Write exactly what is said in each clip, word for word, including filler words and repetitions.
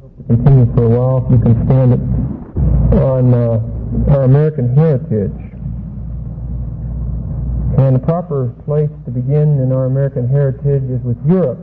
To continue for a while, if you can stand it, on uh, our American heritage. And the proper place to begin in our American heritage is with Europe.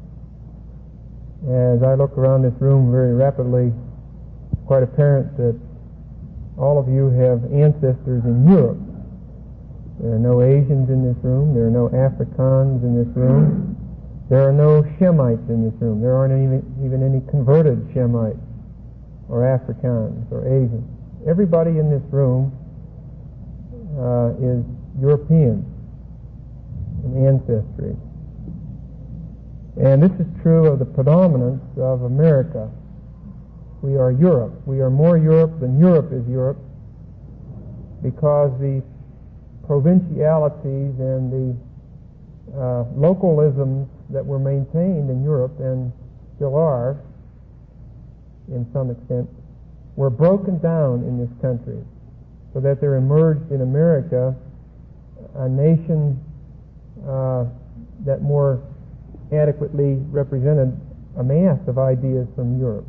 As I look around this room very rapidly, it's quite apparent that all of you have ancestors in Europe. There are no Asians in this room. There are no Africans in this room. There are no Shemites in this room. There aren't even, even any converted Shemites or Africans or Asians. Everybody in this room uh, is European in ancestry. And this is true of the predominance of America. We are Europe. We are more Europe than Europe is Europe, because the provincialities and the uh, localisms that were maintained in Europe, and still are in some extent, were broken down in this country, so that there emerged in America a nation uh, that more adequately represented a mass of ideas from Europe.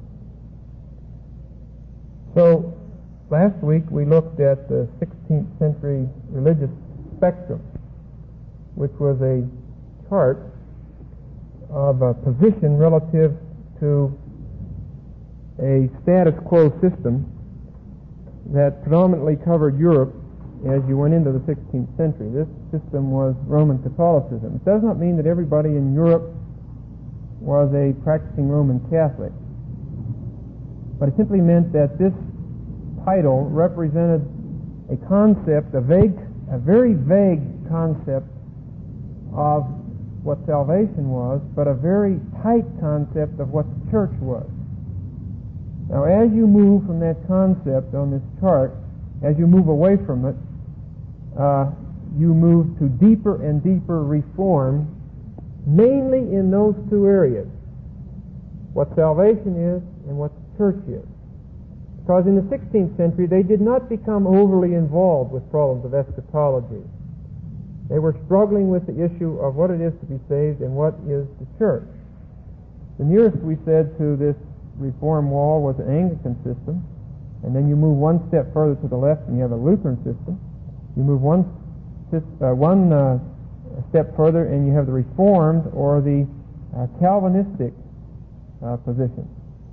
So last week we looked at the sixteenth century religious spectrum, which was a chart of a position relative to a status quo system that predominantly covered Europe as you went into the sixteenth century. This system was Roman Catholicism. It does not mean that everybody in Europe was a practicing Roman Catholic, but it simply meant that this title represented a concept, a vague, a very vague concept of what salvation was, but a very tight concept of what the church was. Now, as you move from that concept on this chart, as you move away from it, uh, you move to deeper and deeper reform, mainly in those two areas, what salvation is and what the church is. Because in the sixteenth century, they did not become overly involved with problems of eschatology. They were struggling with the issue of what it is to be saved and what is the church. The nearest, we said, to this reform wall was the Anglican system, and then you move one step further to the left and you have a Lutheran system. You move one, uh, one uh, step further and you have the Reformed or the uh, Calvinistic uh, position,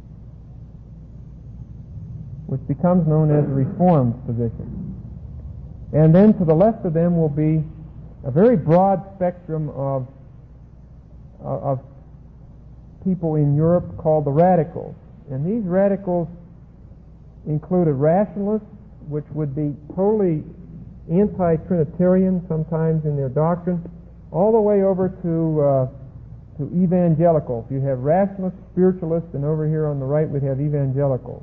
which becomes known as the Reformed position. And then to the left of them will be a very broad spectrum of, uh, of people in Europe called the radicals. And these radicals included rationalists, which would be totally anti-Trinitarian sometimes in their doctrine, all the way over to uh, to evangelicals. You have rationalists, spiritualists, and over here on the right we'd have evangelicals.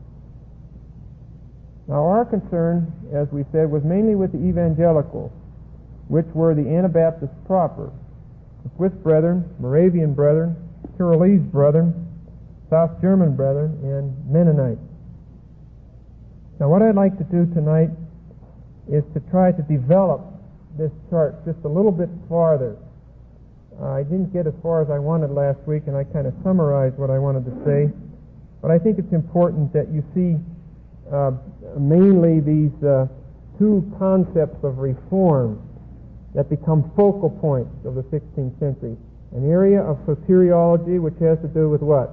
Now our concern, as we said, was mainly with the evangelicals, which were the Anabaptists proper, the Swiss Brethren, Moravian Brethren, Tyrolese Brethren, South German Brethren, and Mennonites. Now what I'd like to do tonight is to try to develop this chart just a little bit farther. Uh, I didn't get as far as I wanted last week, and I kind of summarized what I wanted to say, but I think it's important that you see uh, mainly these uh, two concepts of reform that become focal points of the sixteenth century. An area of soteriology, which has to do with what?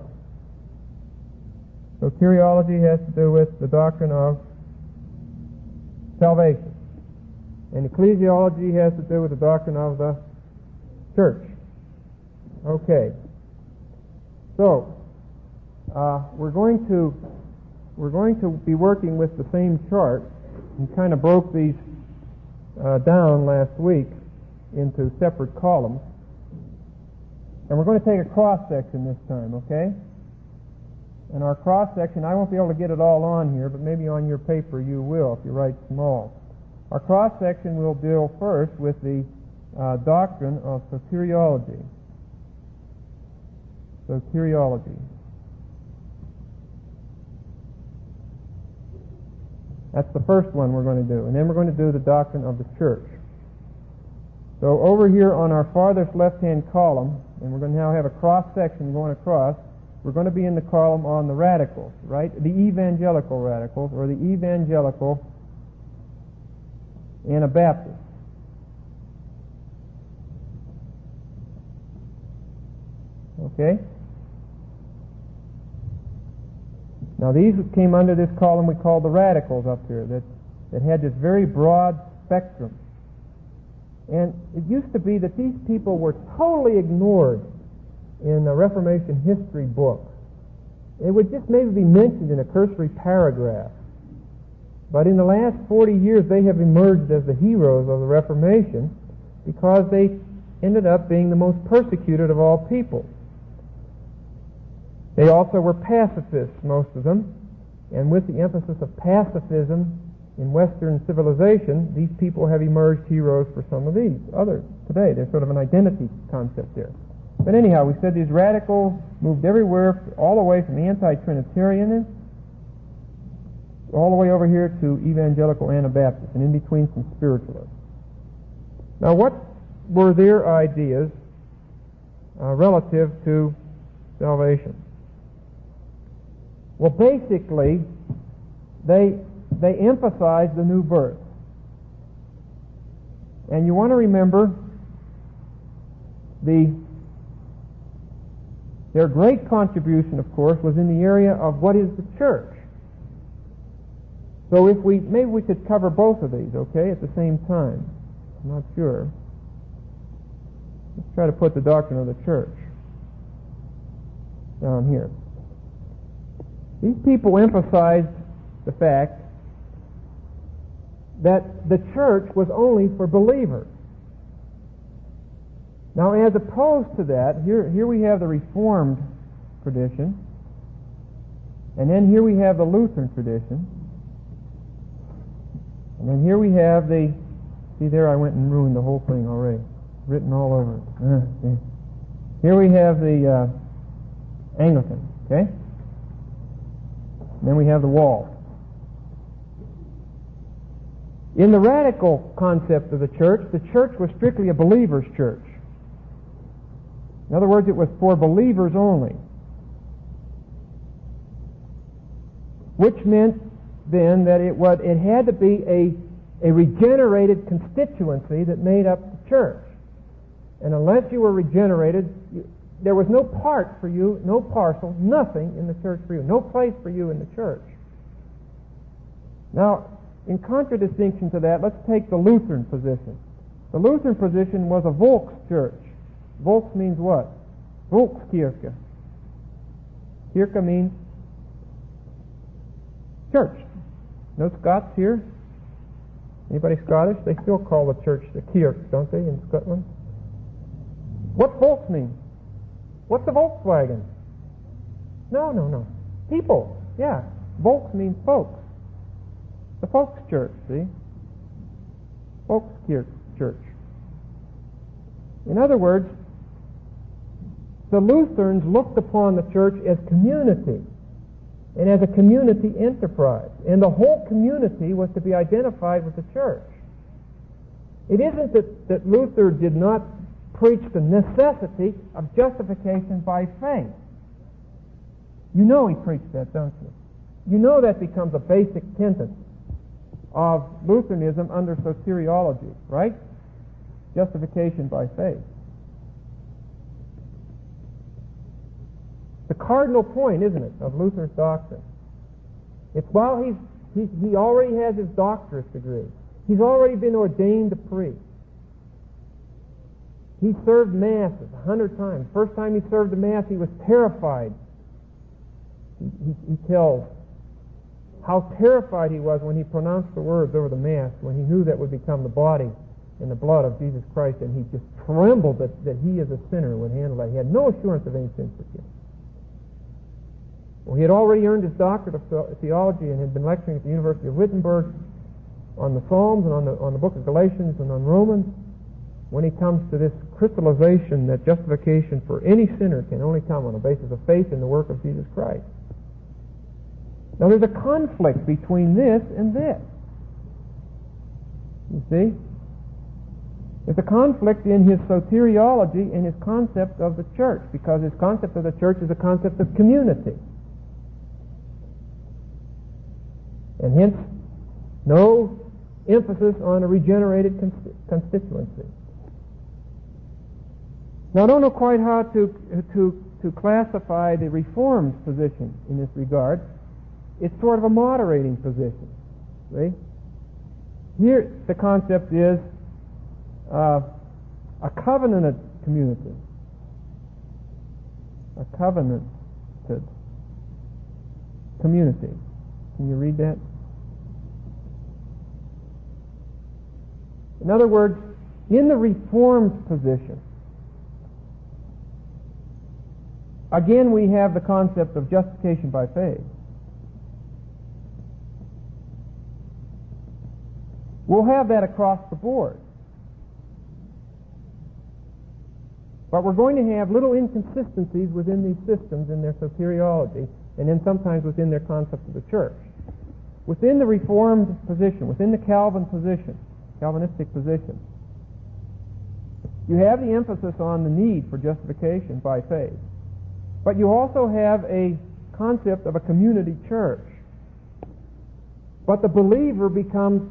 Soteriology has to do with the doctrine of salvation. And ecclesiology has to do with the doctrine of the church. Okay. So, uh, we're going to we're going to be working with the same chart. We kind of broke these uh, down last week into separate columns. And we're going to take a cross-section this time, okay? And our cross-section, I won't be able to get it all on here, but maybe on your paper you will if you write small. Our cross-section will deal first with the uh, doctrine of soteriology. Soteriology. That's the first one we're going to do. And then we're going to do the doctrine of the church. So over here on our farthest left-hand column, and we're going to now have a cross-section going across, we're going to be in the column on the radicals, right? The evangelical radicals, or the evangelical Anabaptists. Okay? Now these came under this column we call the radicals up here, that, that had this very broad spectrum. And it used to be that these people were totally ignored in the Reformation history books. It would just maybe be mentioned in a cursory paragraph. But in the last forty years they have emerged as the heroes of the Reformation because they ended up being the most persecuted of all people. They also were pacifists, most of them, and with the emphasis of pacifism in Western civilization, these people have emerged heroes for some of these others today. There's sort of an identity concept there. But anyhow, we said these radicals moved everywhere, all the way from the anti-Trinitarianists all the way over here to evangelical Anabaptists, and in between some spiritualists. Now, what were their ideas uh, relative to salvation? Well, basically, they they emphasize the new birth. And you want to remember the their great contribution, of course, was in the area of what is the church. So if we maybe we could cover both of these, okay, at the same time. I'm not sure. Let's try to put the doctrine of the church down here. These people emphasized the fact that the church was only for believers. Now, as opposed to that, here, here we have the Reformed tradition, and then here we have the Lutheran tradition, and then here we have the, see there I went and ruined the whole thing already, written all over it. Uh, here we have the uh, Anglican, okay? And then we have the wall. In the radical concept of the church, the church was strictly a believer's church. In other words, it was for believers only. Which meant then that it was, it had to be a, a regenerated constituency that made up the church. And unless you were regenerated, you, there was no part for you, no parcel, nothing in the church for you, no place for you in the church. Now, in contradistinction to that, let's take the Lutheran position. The Lutheran position was a Volkschurch. Volks means what? Volkskirche. Kirche means church. No Scots here? Anybody Scottish? They still call the church the Kirche, don't they, in Scotland? What Volks mean? What's the Volkswagen? No, no, no. People. Yeah. Volks means folks. The folks' church, see? Volkskirche church. In other words, the Lutherans looked upon the church as community and as a community enterprise. And the whole community was to be identified with the church. It isn't that, that Luther did not preach the necessity of justification by faith. You know he preached that, don't you? You know that becomes a basic tenet of Lutheranism under soteriology, right? Justification by faith. The cardinal point, isn't it, of Luther's doctrine? It's while he's, he, he already has his doctorate degree. He's already been ordained a priest. He served Masses a hundred times. First time he served the Mass, he was terrified. He, he, he tells how terrified he was when he pronounced the words over the Mass, when he knew that would become the body and the blood of Jesus Christ, and he just trembled that, that he as a sinner would handle that. He had no assurance of any sin forgiveness. Well, he had already earned his doctorate of theology and had been lecturing at the University of Wittenberg on the Psalms and on the, on the book of Galatians and on Romans, when he comes to this crystallization that justification for any sinner can only come on the basis of faith in the work of Jesus Christ. Now there's a conflict between this and this. You see? It's a conflict in his soteriology and his concept of the church, because his concept of the church is a concept of community. And hence, no emphasis on a regenerated constituency. Now, I don't know quite how to, to, to classify the Reformed position in this regard. It's sort of a moderating position. See? Here, the concept is uh, a covenanted community. A covenanted community. Can you read that? In other words, in the Reformed position, again we have the concept of justification by faith. We'll have that across the board. But we're going to have little inconsistencies within these systems in their soteriology, and then sometimes within their concept of the church. Within the Reformed position, within the Calvin position, Calvinistic position, you have the emphasis on the need for justification by faith. But you also have a concept of a community church. But the believer becomes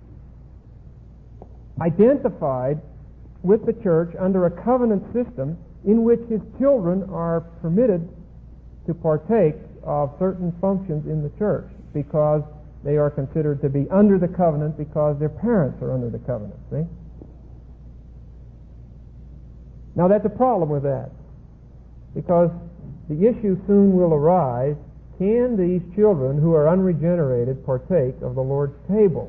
identified with the church under a covenant system in which his children are permitted to partake of certain functions in the church because they are considered to be under the covenant because their parents are under the covenant. See? Now that's a problem with that, because the issue soon will arise: can these children who are unregenerated partake of the Lord's table?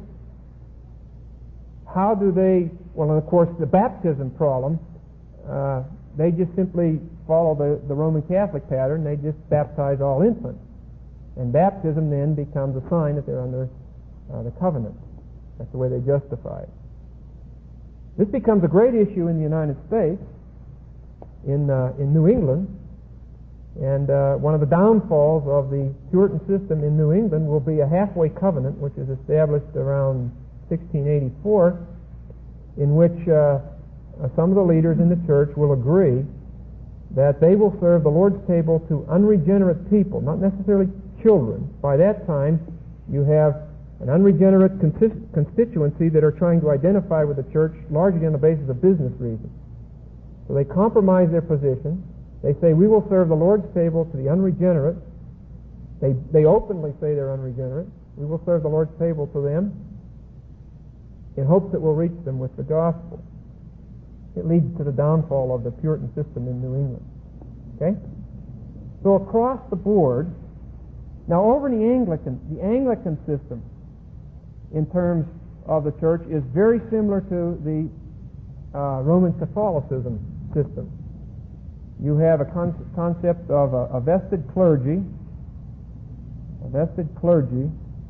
How do they, well, and of course the baptism problem, uh, they just simply follow the, the Roman Catholic pattern. They just baptize all infants. And baptism then becomes a sign that they're under uh, the covenant. That's the way they justify it. This becomes a great issue in the United States, in, uh, in New England. And uh, one of the downfalls of the Puritan system in New England will be a halfway covenant, which is established around sixteen eighty-four, in which uh, uh, some of the leaders in the church will agree that they will serve the Lord's table to unregenerate people, not necessarily children. By that time, you have an unregenerate consist- constituency that are trying to identify with the church largely on the basis of business reasons. So they compromise their position. They say, we will serve the Lord's table to the unregenerate. They, they openly say they're unregenerate. We will serve the Lord's table to them in hopes that we'll reach them with the gospel. It leads to the downfall of the Puritan system in New England. Okay? So across the board, now over in the Anglican, the Anglican system in terms of the church is very similar to the uh, Roman Catholicism system. You have a con- concept of a, a vested clergy, a vested clergy,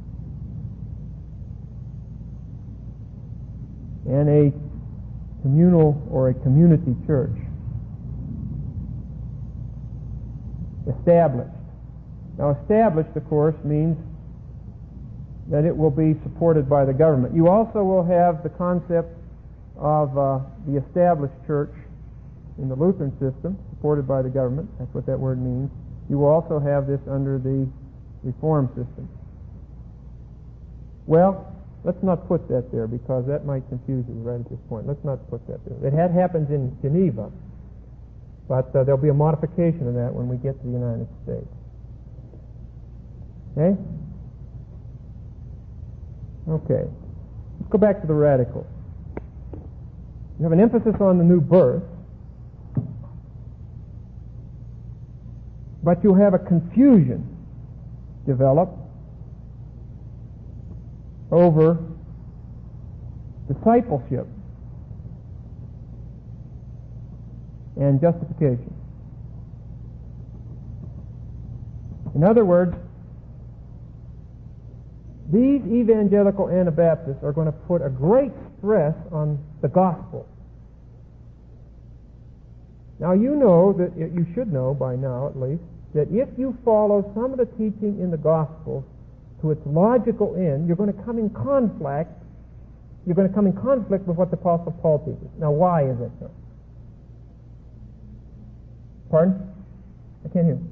and a communal or a community church established. Now, established, of course, means that it will be supported by the government. You also will have the concept of uh, the established church in the Lutheran system, supported by the government. That's what that word means. You will also have this under the Reformed system. Well, let's not put that there, because that might confuse you right at this point. Let's not put that there. It had happened in Geneva, but uh, there'll be a modification of that when we get to the United States. Okay? Okay. Let's go back to the radicals. You have an emphasis on the new birth, but you have a confusion develop over discipleship and justification. In other words, these evangelical Anabaptists are going to put a great stress on the gospel. Now, you know that, you should know by now at least, that if you follow some of the teaching in the gospel to its logical end, you're going to come in conflict you're going to come in conflict with what the Apostle Paul teaches. Now, why is that so? Pardon? I can't hear.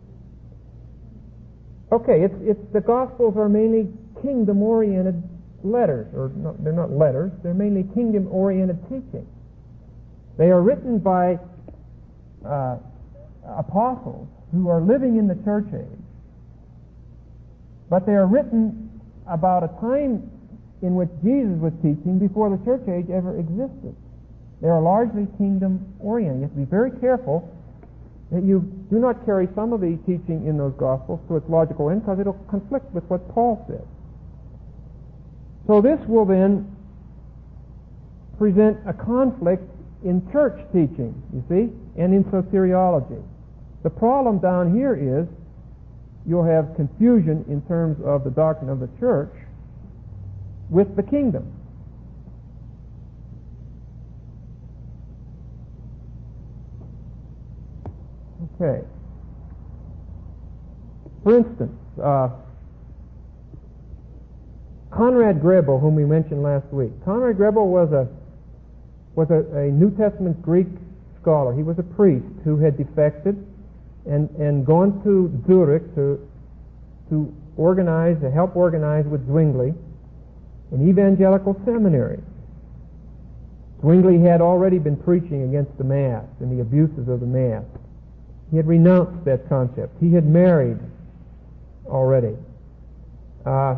Okay, it's, it's the Gospels are mainly kingdom-oriented letters, or not, they're not letters, they're mainly kingdom-oriented teaching. They are written by uh, apostles who are living in the church age, but they are written about a time in which Jesus was teaching before the church age ever existed. They are largely kingdom-oriented. You have to be very careful that you do not carry some of the teaching in those Gospels to its logical end, because it will conflict with what Paul said. So this will then present a conflict in church teaching, you see, and in soteriology. The problem down here is you'll have confusion in terms of the doctrine of the church with the kingdom. Okay. For instance, uh, Conrad Grebel, whom we mentioned last week. Conrad Grebel was a was a, a New Testament Greek scholar. He was a priest who had defected and, and gone to Zurich to to organize, to help organize with Zwingli an evangelical seminary. Zwingli had already been preaching against the Mass and the abuses of the Mass. He had renounced that concept. He had married already. Uh,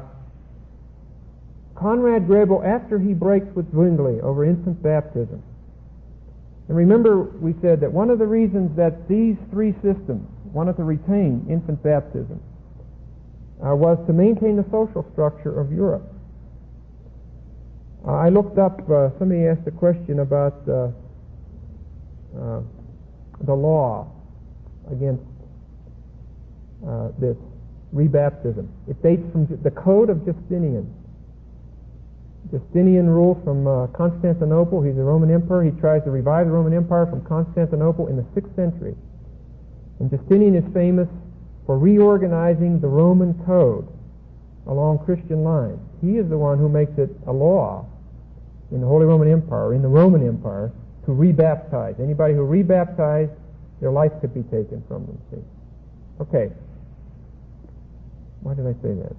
Conrad Grebel, after he breaks with Zwingli over infant baptism, and remember we said that one of the reasons that these three systems wanted to retain infant baptism uh, was to maintain the social structure of Europe. Uh, I looked up, uh, somebody asked a question about uh, uh, the law against uh, this rebaptism. It dates from the Code of Justinian. Justinian rule from uh, Constantinople. He's a Roman emperor. He tries to revive the Roman Empire from Constantinople in the sixth century. And Justinian is famous for reorganizing the Roman code along Christian lines. He is the one who makes it a law in the Holy Roman Empire, in the Roman Empire, to rebaptize. Anybody who rebaptized, their life could be taken from them. See? Okay. Why did I say that?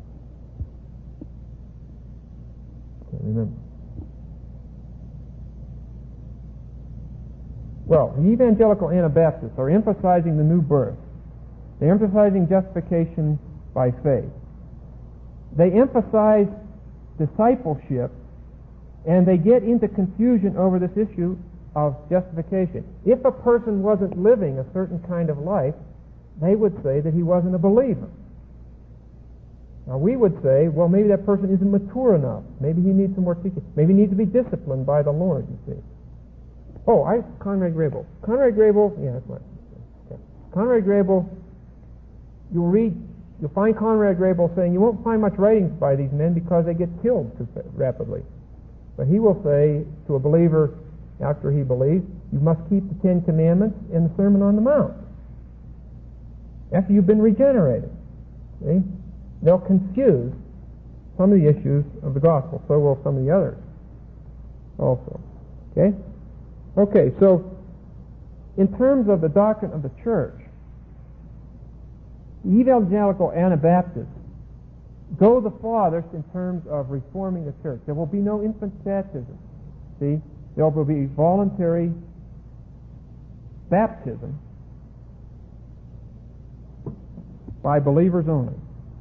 Can't remember. Well, the evangelical Anabaptists are emphasizing the new birth. They're emphasizing justification by faith. They emphasize discipleship, and they get into confusion over this issue of justification. If a person wasn't living a certain kind of life, they would say that he wasn't a believer. Now we would say, well, maybe that person isn't mature enough. Maybe he needs some more teaching. Maybe he needs to be disciplined by the Lord, you see. Oh, I Conrad Grebel. Conrad Grebel, yeah, that's right. Okay. Conrad Grebel, you'll read, you'll find Conrad Grebel saying you won't find much writings by these men because they get killed too rapidly. But he will say to a believer after he believes, you must keep the Ten Commandments and the Sermon on the Mount. After you've been regenerated. See? They'll confuse some of the issues of the gospel. So will some of the others also. Okay? Okay, so in terms of the doctrine of the church, evangelical Anabaptists go the farthest in terms of reforming the church. There will be no infant baptism. See? There will be voluntary baptism by believers only,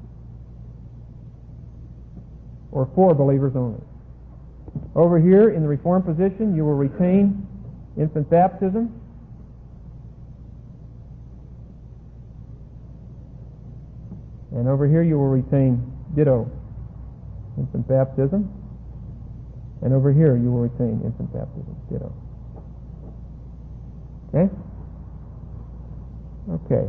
or for believers only. Over here in the Reformed position, you will retain infant baptism. And over here you will retain ditto infant baptism. And over here you will retain infant baptism, ditto. Okay? Okay.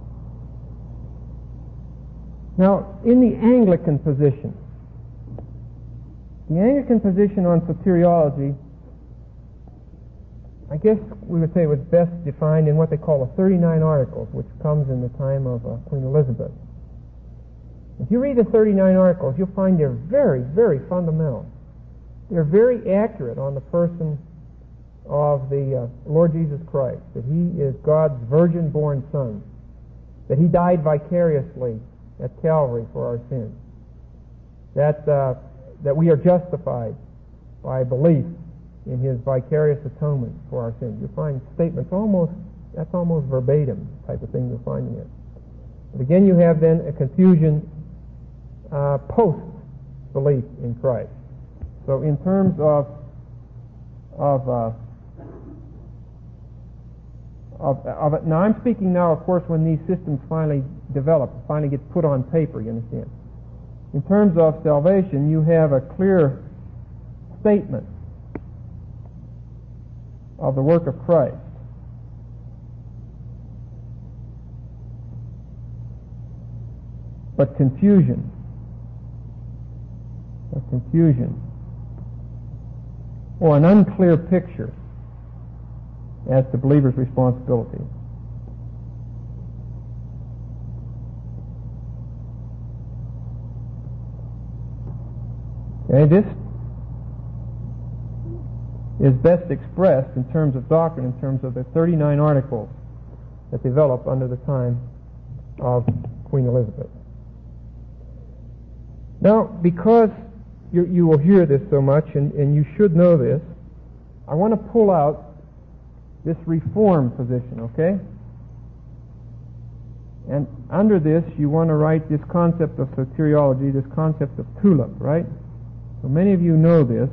Now, in the Anglican position, the Anglican position on soteriology, I guess we would say it was best defined in what they call the thirty-nine Articles, which comes in the time of uh, Queen Elizabeth. If you read the thirty-nine Articles, you'll find they're very, very fundamental. they're very accurate on the person of the uh, Lord Jesus Christ, that He is God's virgin-born Son, that He died vicariously at Calvary for our sins, that uh, that we are justified by belief in His vicarious atonement for our sins. You'll find statements almost, that's almost verbatim type of thing you'll find in it. But again, you have then a confusion uh, post-belief in Christ. So in terms of of, uh, of of it, now I'm speaking now, of course, when these systems finally develop, finally get put on paper, you understand. In terms of salvation, you have a clear statement of the work of Christ. But confusion. But confusion. Or an unclear picture as to believers' responsibility. Okay, this is best expressed in terms of doctrine, in terms of the thirty-nine articles that developed under the time of Queen Elizabeth. Now, because you, you will hear this so much, and, and you should know this, I want to pull out this reform position, okay? And under this, you want to write this concept of soteriology, this concept of tulip, right? So many of you know this,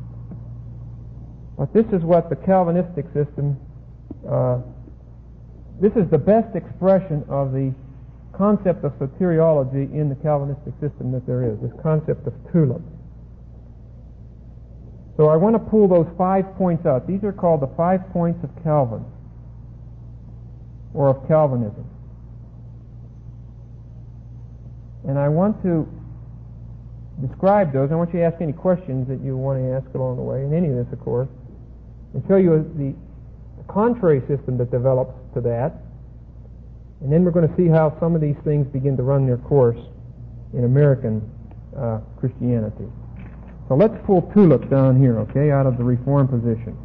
but this is what the Calvinistic system, uh, this is the best expression of the concept of soteriology in the Calvinistic system that there is, this concept of tulip. So I want to pull those five points out. These are called the five points of Calvin, or of Calvinism. And I want to describe those. I want you to ask any questions that you want to ask along the way, in any of this, of course, and show you the, the contrary system that develops to that. And then we're going to see how some of these things begin to run their course in American uh, Christianity. So let's pull tulip down here, okay, out of the Reformed position.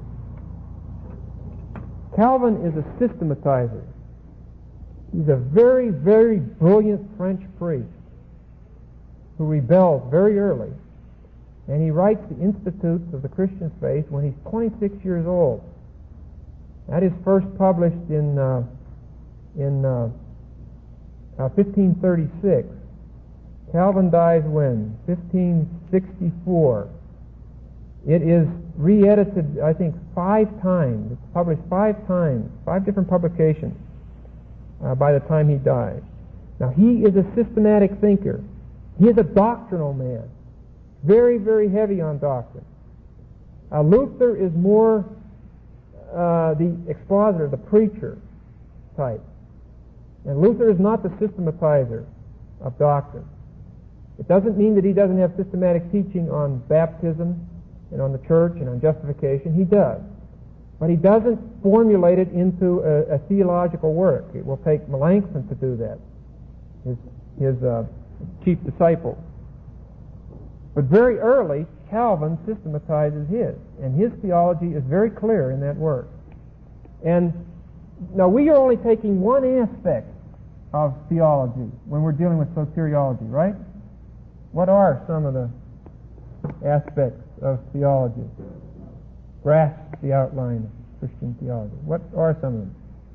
Calvin is a systematizer. He's a very, very brilliant French priest who rebelled very early, and he writes the Institutes of the Christian Faith when he's twenty-six years old. That is first published in uh, in uh, uh, fifteen thirty-six. Calvin dies when? fifteen sixty-four. It is re-edited, I think, five times. It's published five times, five different publications uh, by the time he dies. Now, he is a systematic thinker. He is a doctrinal man. Very, very heavy on doctrine. Uh, Luther is more uh, the expositor, the preacher type. And Luther is not the systematizer of doctrine. It doesn't mean that he doesn't have systematic teaching on baptism and on the church and on justification. He does. But he doesn't formulate it into a, a theological work. It will take Melanchthon to do that, his, his uh, chief disciple. But very early, Calvin systematizes his, and his theology is very clear in that work. And now we are only taking one aspect of theology when we're dealing with soteriology, right? What are some of the aspects of theology? Grasp the outline of Christian theology. What are some of them?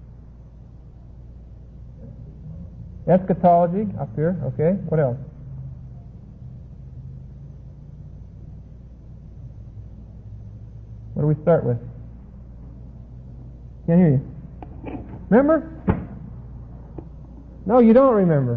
Eschatology, up here, okay. What else? What do we start with? Can't hear you. Remember? No, you don't remember.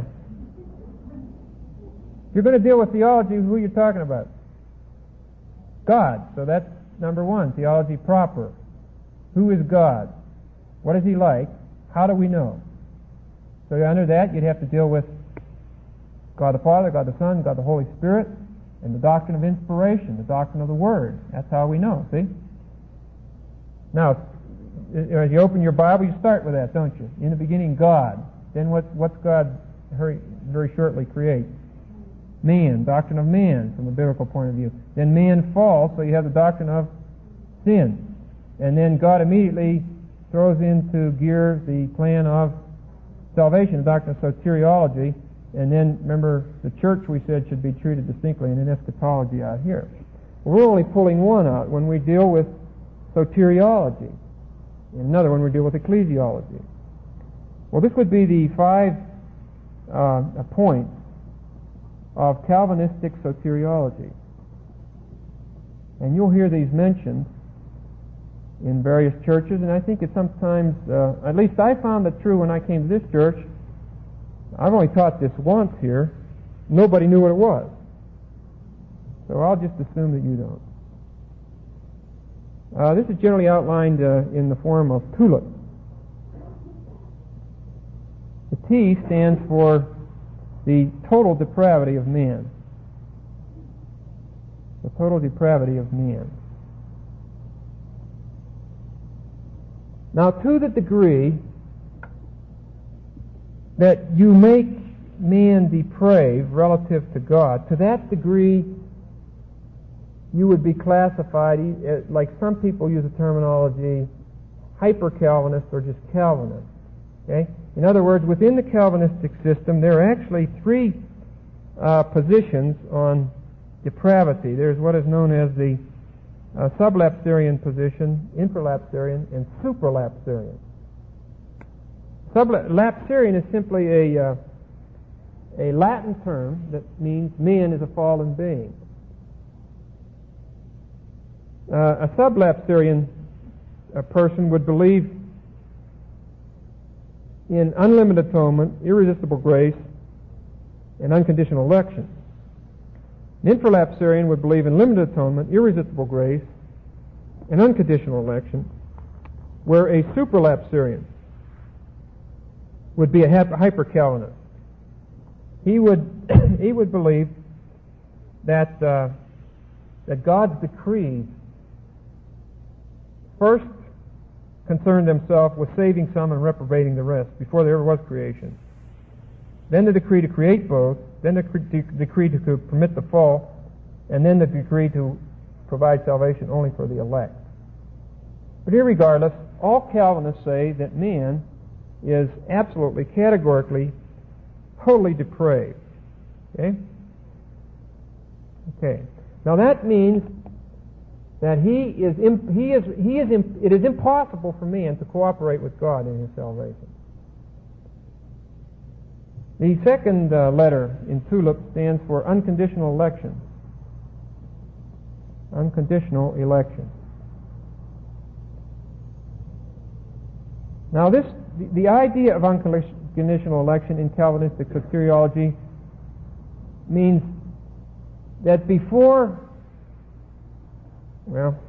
If you're going to deal with theology, who are you talking about? God. So that's number one, theology proper. Who is God? What is He like? How do we know? So under that, you'd have to deal with God the Father, God the Son, God the Holy Spirit, and the doctrine of inspiration, the doctrine of the Word. That's how we know, see? Now, as you open your Bible, you start with that, don't you? In the beginning, God. Then what, what's God very, very shortly create? man, doctrine of man from the biblical point of view. Then man falls, so you have the doctrine of sin. And then God immediately throws into gear the plan of salvation, the doctrine of soteriology. And then, remember, the church, we said, should be treated distinctly in an eschatology out here. We're only pulling one out when we deal with soteriology. Another one we deal with ecclesiology. Well, this would be the five uh, points of Calvinistic soteriology. And you'll hear these mentioned in various churches, and I think it's sometimes, uh, at least I found that true when I came to this church. I've only taught this once here. Nobody knew what it was. So I'll just assume that you don't. Uh, this is generally outlined uh, in the form of TULIP. The T stands for the total depravity of man. The total depravity of man. Now, to the degree that you make man depraved relative to God, to that degree you would be classified, like some people use the terminology, hyper-Calvinist or just Calvinist. Okay? In other words, within the Calvinistic system, there are actually three uh, positions on depravity. There's what is known as the uh, sublapsarian position, infralapsarian, and supralapsarian. Sublapsarian is simply a, uh, a Latin term that means man is a fallen being. Uh, a sublapsarian uh, person would believe in unlimited atonement, irresistible grace, and unconditional election. An infralapsarian would believe in limited atonement, irresistible grace, and unconditional election, where a supralapsarian would be a hyper-Calvinist. He would he would believe that uh, that God's decrees first concerned themselves with saving some and reprobating the rest before there ever was creation. Then the decree to create both, then the decree to permit the fall, and then the decree to provide salvation only for the elect. But irregardless, all Calvinists say that man is absolutely, categorically, totally depraved. Okay? Okay. Now that means that he is, imp- he is, he is, imp- it is impossible for man to cooperate with God in his salvation. The second uh, letter in TULIP stands for unconditional election. Unconditional election. Now this, the, the idea of unconditional election in Calvinistic soteriology means that before, well,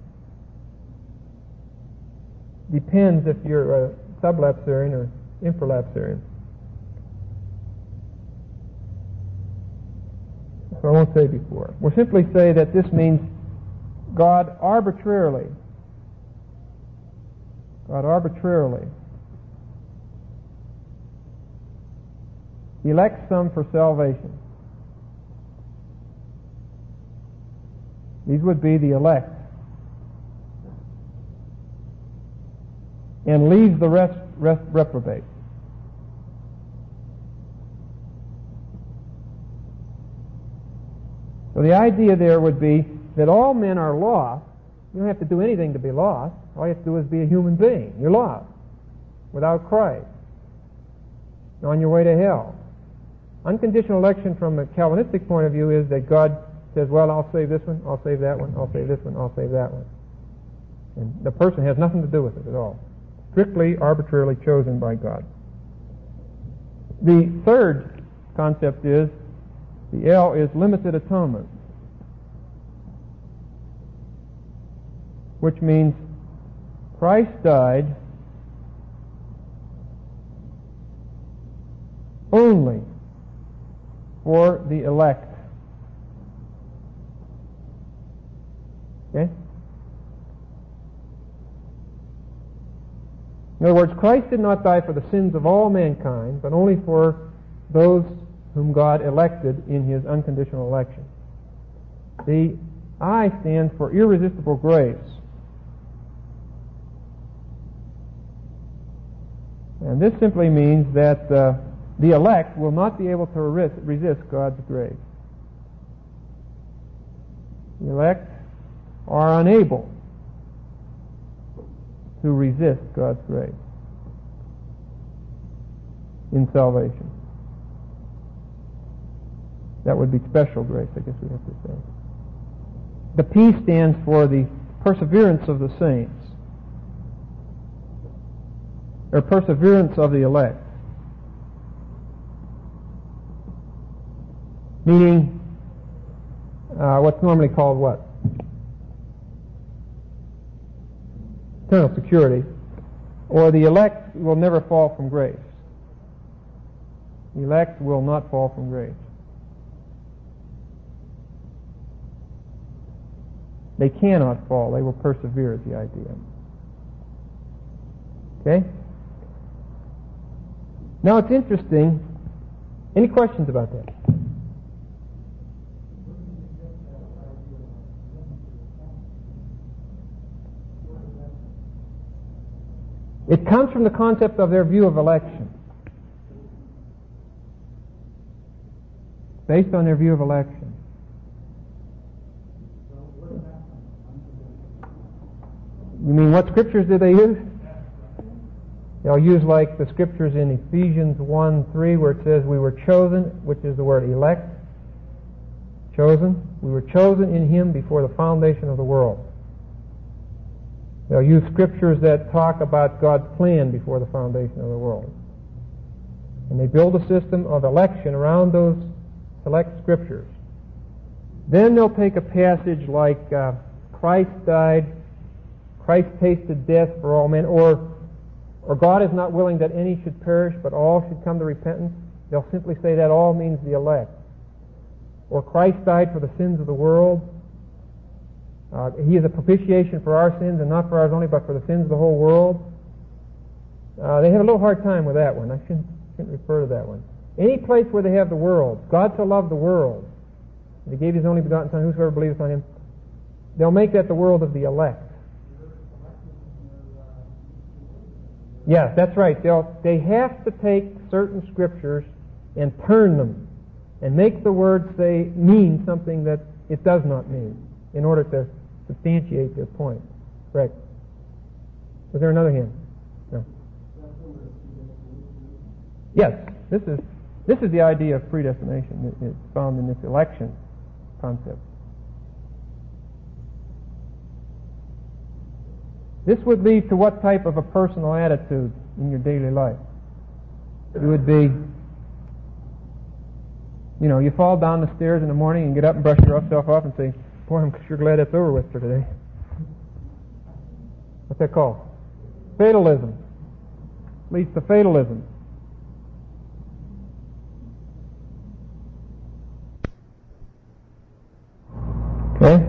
depends if you're a sublapsarian or infralapsarian. So I won't say before. We'll simply say that this means God arbitrarily, God arbitrarily elects some for salvation. These would be the elect. And leaves the rest, rest reprobate. So the idea there would be that all men are lost. You don't have to do anything to be lost. All you have to do is be a human being. You're lost without Christ, on your way to hell. Unconditional election from a Calvinistic point of view is that God says, well, I'll save this one, I'll save that one, I'll save this one, I'll save that one. And the person has nothing to do with it at all. Strictly, arbitrarily chosen by God. The third concept is, the L is limited atonement, which means Christ died only for the elect. Okay? In other words, Christ did not die for the sins of all mankind, but only for those whom God elected in His unconditional election. The I stands for irresistible grace. And this simply means that uh, the elect will not be able to resist, resist God's grace. The elect are unable to resist God's grace in salvation. That would be special grace, I guess we have to say. The P stands for the perseverance of the saints, or perseverance of the elect. Meaning, uh, what's normally called what? Eternal security. Or the elect will never fall from grace. The elect will not fall from grace. They cannot fall. They will persevere is the idea. Okay? Now it's interesting. Any questions about that? It comes from the concept of their view of election. Based on their view of election. You mean what scriptures did they use? They'll use like the scriptures in Ephesians one three where it says we were chosen, which is the word elect. Chosen. We were chosen in Him before the foundation of the world. They'll use scriptures that talk about God's plan before the foundation of the world. And they build a system of election around those select scriptures. Then they'll take a passage like uh, Christ died, Christ tasted death for all men, or or God is not willing that any should perish, but all should come to repentance. They'll simply say that all means the elect. Or Christ died for the sins of the world. Uh, he is a propitiation for our sins, and not for ours only, but for the sins of the whole world. Uh, they have a little hard time with that one. I shouldn't, shouldn't refer to that one. Any place where they have the world, God so loved the world, that He gave His only begotten Son, whosoever believes on Him, they'll make that the world of the elect. Yes, that's right. They'll, they have to take certain scriptures and turn them and make the word say mean something that it does not mean in order to substantiate their point. Correct. Was there another hand? No. Yes, this is this is the idea of predestination. It, it's found in this election concept. This would lead to what type of a personal attitude in your daily life? It would be, you know, you fall down the stairs in the morning and get up and brush yourself off and say, boy, I'm sure glad that's over with for today. What's that called? Fatalism. Leads to fatalism. Okay?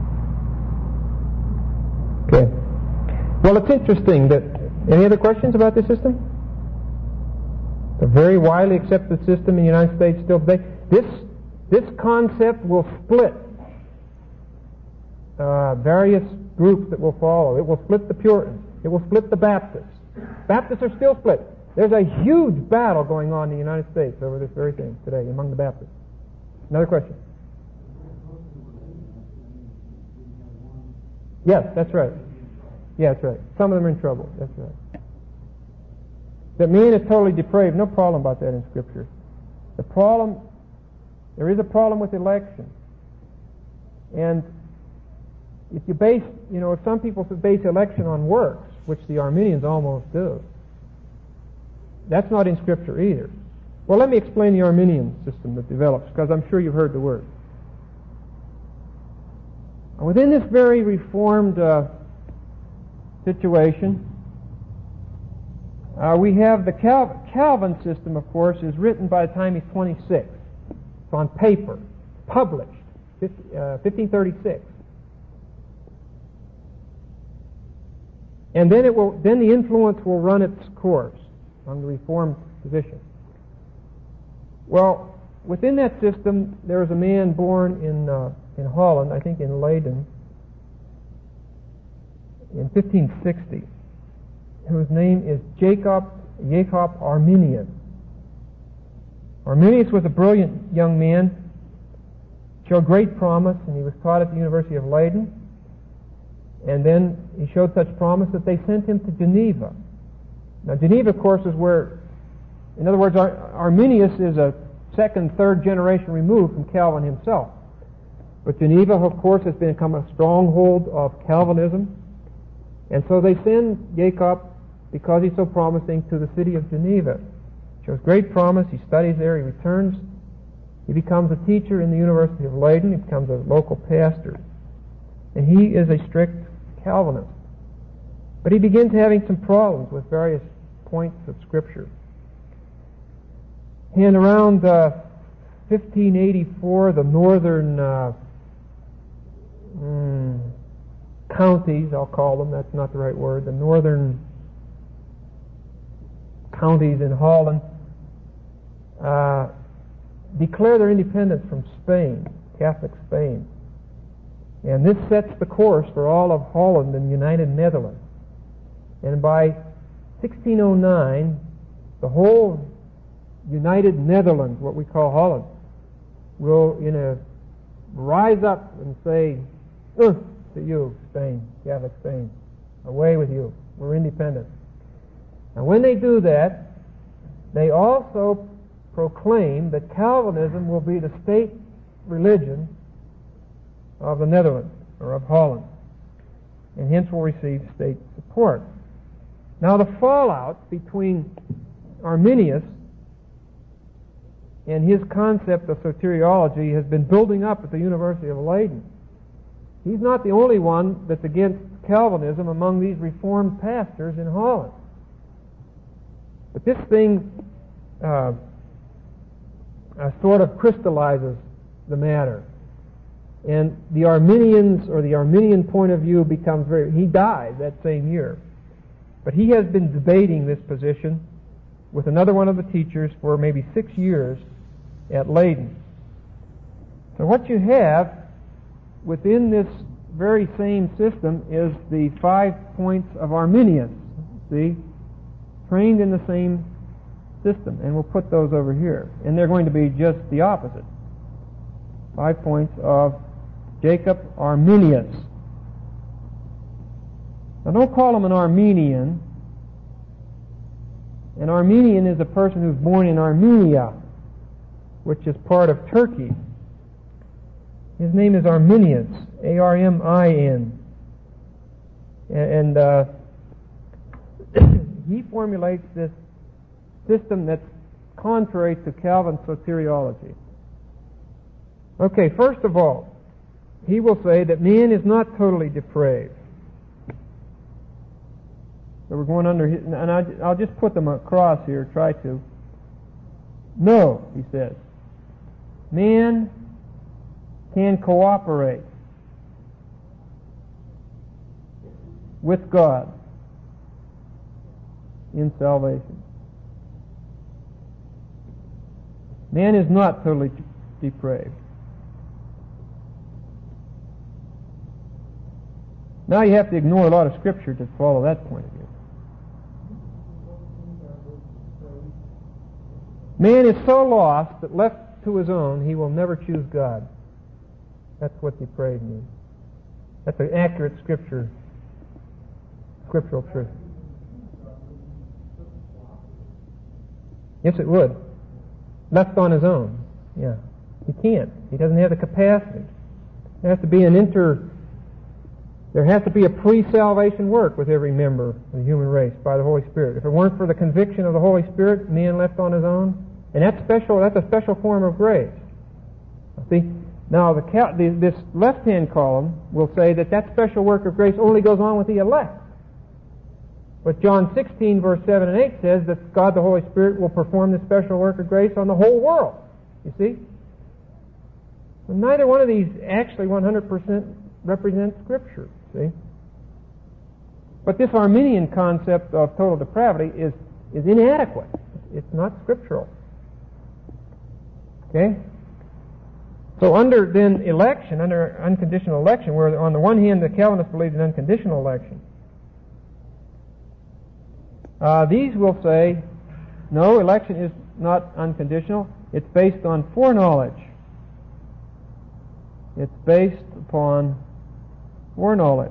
Okay. Well, it's interesting that... Any other questions about this system? It's a very widely accepted system in the United States still today. This, this concept will split uh, various groups that will follow. It will split the Puritans. It will split the Baptists. Baptists are still split. There's a huge battle going on in the United States over this very thing today among the Baptists. Another question? Yes, that's right. Yeah, that's right. Some of them are in trouble. That's right. That man is totally depraved. No problem about that in Scripture. The problem, there is a problem with election. And if you base, you know, if some people base election on works, which the Arminians almost do, that's not in Scripture either. Well, let me explain the Arminian system that develops, because I'm sure you've heard the word. Within this very reformed uh, situation, uh, we have the Cal- Calvin system, of course, is written by the time he's twenty-six. It's on paper, published, fifteen thirty-six. And then it will, then the influence will run its course on the Reformed position. Well, within that system, there was a man born in uh, in Holland, I think in Leiden, in fifteen sixty, whose name is Jacob Jacob Arminius. Arminius was a brilliant young man, showed great promise, and he was taught at the University of Leiden. And then he showed such promise that they sent him to Geneva. Now, Geneva, of course, is where, in other words, Ar- Arminius is a second, third generation removed from Calvin himself. But Geneva, of course, has become a stronghold of Calvinism. And so they send Jacob, because he's so promising, to the city of Geneva. Shows great promise. He studies there. He returns. He becomes a teacher in the University of Leiden. He becomes a local pastor. And he is a strict Calvinist. But he begins having some problems with various points of Scripture. And around uh, fifteen eighty-four, the northern uh, mm, counties, I'll call them, that's not the right word, the northern counties in Holland uh, declare their independence from Spain, Catholic Spain. And this sets the course for all of Holland and the United Netherlands. And by sixteen oh nine, the whole United Netherlands, what we call Holland, will in a rise up and say, "Ugh, to you, Spain, Catholic Spain, away with you, we're independent." And when they do that, they also proclaim that Calvinism will be the state religion of the Netherlands, or of Holland, and hence will receive state support. Now the fallout between Arminius and his concept of soteriology has been building up at the University of Leiden. He's not the only one that's against Calvinism among these Reformed pastors in Holland. But this thing uh, uh, sort of crystallizes the matter. And the Arminians, or the Arminian point of view, becomes very... He died that same year. But he has been debating this position with another one of the teachers for maybe six years at Leiden. So what you have within this very same system is the five points of Arminius. See? Trained in the same system. And we'll put those over here. And they're going to be just the opposite. Five points of Jacob Arminius. Now don't call him an Armenian. An Armenian is a person who's born in Armenia, which is part of Turkey. His name is Arminius, A R M I N. And uh, he formulates this system that's contrary to Calvin's soteriology. Okay, first of all, he will say that man is not totally depraved. So we're going under, his, and I, I'll just put them across here, try to. No, he says. Man can cooperate with God in salvation. Man is not totally depraved. Now you have to ignore a lot of Scripture to follow that point of view. Man is so lost that left to his own, he will never choose God. That's what depraved means. That's an accurate Scripture, scriptural truth. Yes, it would. Left on his own. Yeah. He can't. He doesn't have the capacity. There has to be an inter... There has to be a pre-salvation work with every member of the human race by the Holy Spirit. If it weren't for the conviction of the Holy Spirit, man left on his own, and that's special. That's a special form of grace. See, now the, the, this left-hand column will say that that special work of grace only goes on with the elect. But John sixteen, verse seven and eight says that God the Holy Spirit will perform this special work of grace on the whole world. You see? Well, neither one of these actually one hundred percent represents Scripture. See? But this Arminian concept of total depravity is, is inadequate. It's not scriptural. Okay? So under then election, under unconditional election, where on the one hand the Calvinists believe in unconditional election, uh, these will say, no, election is not unconditional. It's based on foreknowledge. It's based upon foreknowledge.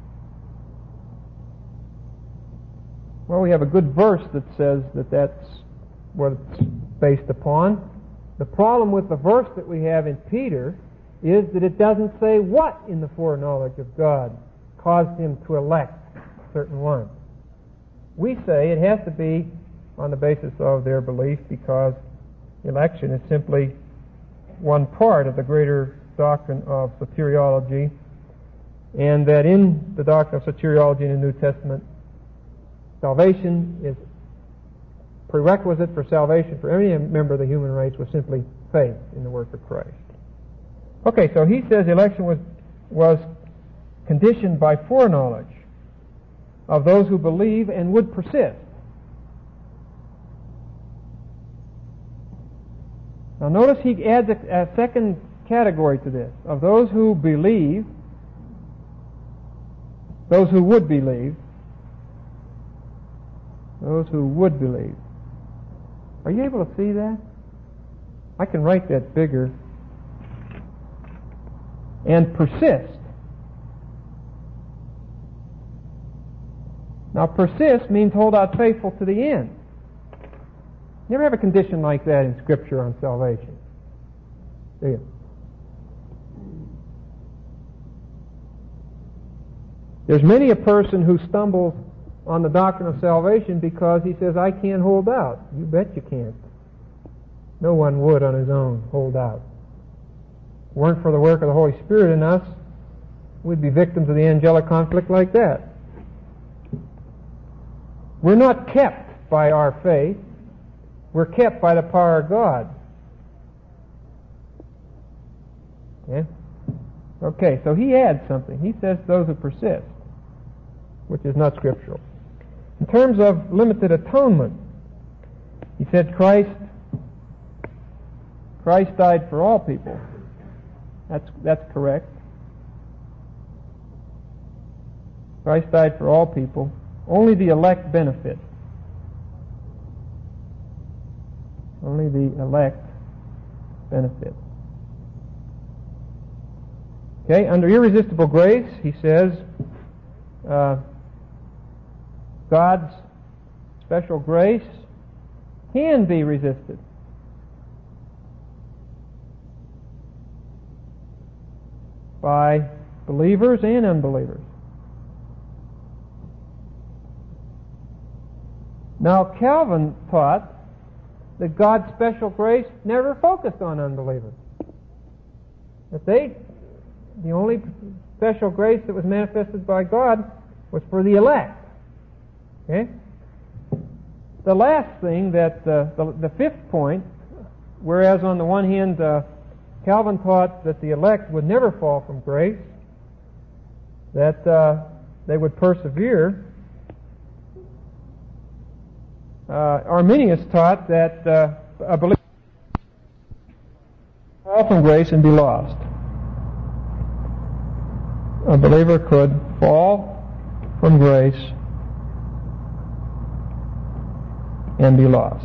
Well, we have a good verse that says that that's what it's based upon. The problem with the verse that we have in Peter is that it doesn't say what in the foreknowledge of God caused him to elect certain ones. We say it has to be on the basis of their belief, because election is simply one part of the greater doctrine of soteriology, and that in the doctrine of soteriology in the New Testament, salvation is prerequisite for salvation for any member of the human race was simply faith in the work of Christ. Okay, so he says election was was conditioned by foreknowledge of those who believe and would persist. Now notice he adds a, a second category to this, of those who believe, those who would believe, those who would believe. Are you able to see that? I can write that bigger. And persist. Now persist means hold out faithful to the end. You never have a condition like that in Scripture on salvation, do you? There's many a person who stumbles on the doctrine of salvation because he says, I can't hold out. You bet you can't. No one would on his own hold out. If it weren't for the work of the Holy Spirit in us, we'd be victims of the angelic conflict like that. We're not kept by our faith. We're kept by the power of God. Okay? Okay, so he adds something. He says those who persist, which is not scriptural. In terms of limited atonement, he said Christ Christ died for all people. That's that's correct. Christ died for all people. Only the elect benefit. Only the elect benefit. Okay, under irresistible grace, he says, uh, God's special grace can be resisted. By believers and unbelievers. Now, Calvin taught that God's special grace never focused on unbelievers. That they, the only special grace that was manifested by God was for the elect. Okay? The last thing that, uh, the, the fifth point, whereas on the one hand uh, Calvin taught that the elect would never fall from grace, that uh, they would persevere, uh, Arminius taught that uh, a believer could fall from grace and be lost. A believer could fall from grace and be lost.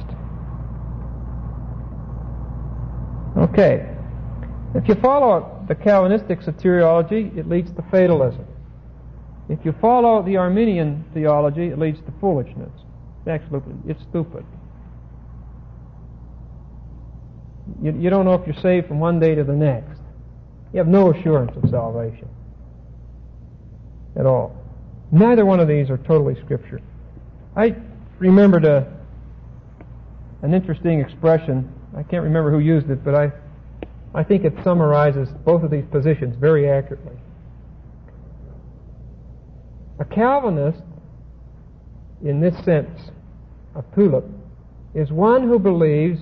Okay. If you follow the Calvinistic soteriology, it leads to fatalism. If you follow the Arminian theology, it leads to foolishness. Absolutely, it's stupid. You, you don't know if you're saved from one day to the next. You have no assurance of salvation at all. Neither one of these are totally Scripture. I remembered a, an interesting expression. I can't remember who used it, but I, I think it summarizes both of these positions very accurately. A Calvinist, in this sense, a tulip, is one who believes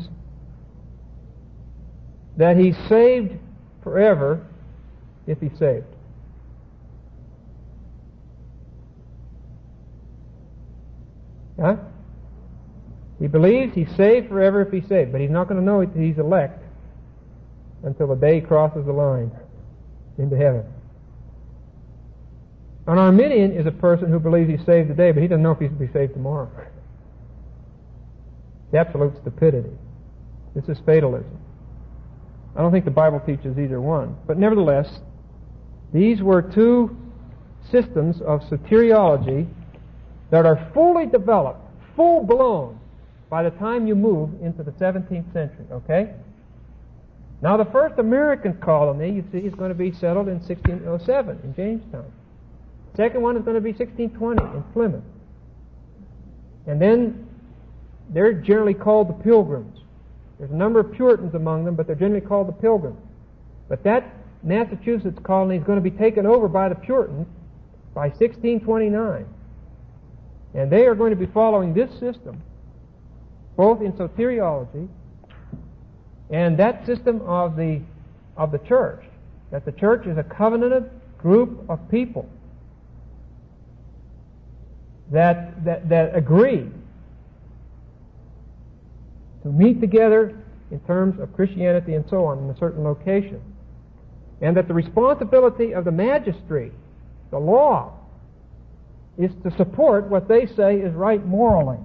that he's saved forever if he's saved. Huh? He believes he's saved forever if he's saved, but he's not going to know that he's elect until the day he crosses the line into heaven. An Arminian is a person who believes he's saved today, but he doesn't know if he's going to be saved tomorrow. It's absolute stupidity. This is fatalism. I don't think the Bible teaches either one. But nevertheless, these were two systems of soteriology that are fully developed, full-blown, by the time you move into the seventeenth century, okay? Now, the first American colony, you see, is going to be settled in sixteen oh seven in Jamestown. Second one is going to be sixteen twenty in Plymouth. And then they're generally called the Pilgrims. There's a number of Puritans among them, but they're generally called the Pilgrims. But that Massachusetts colony is going to be taken over by the Puritans by sixteen twenty-nine. And they are going to be following this system, both in soteriology and that system of the of the church, that the church is a covenanted group of people that that, that agree to meet together in terms of Christianity and so on in a certain location. And that the responsibility of the magistrate, the law, is to support what they say is right morally.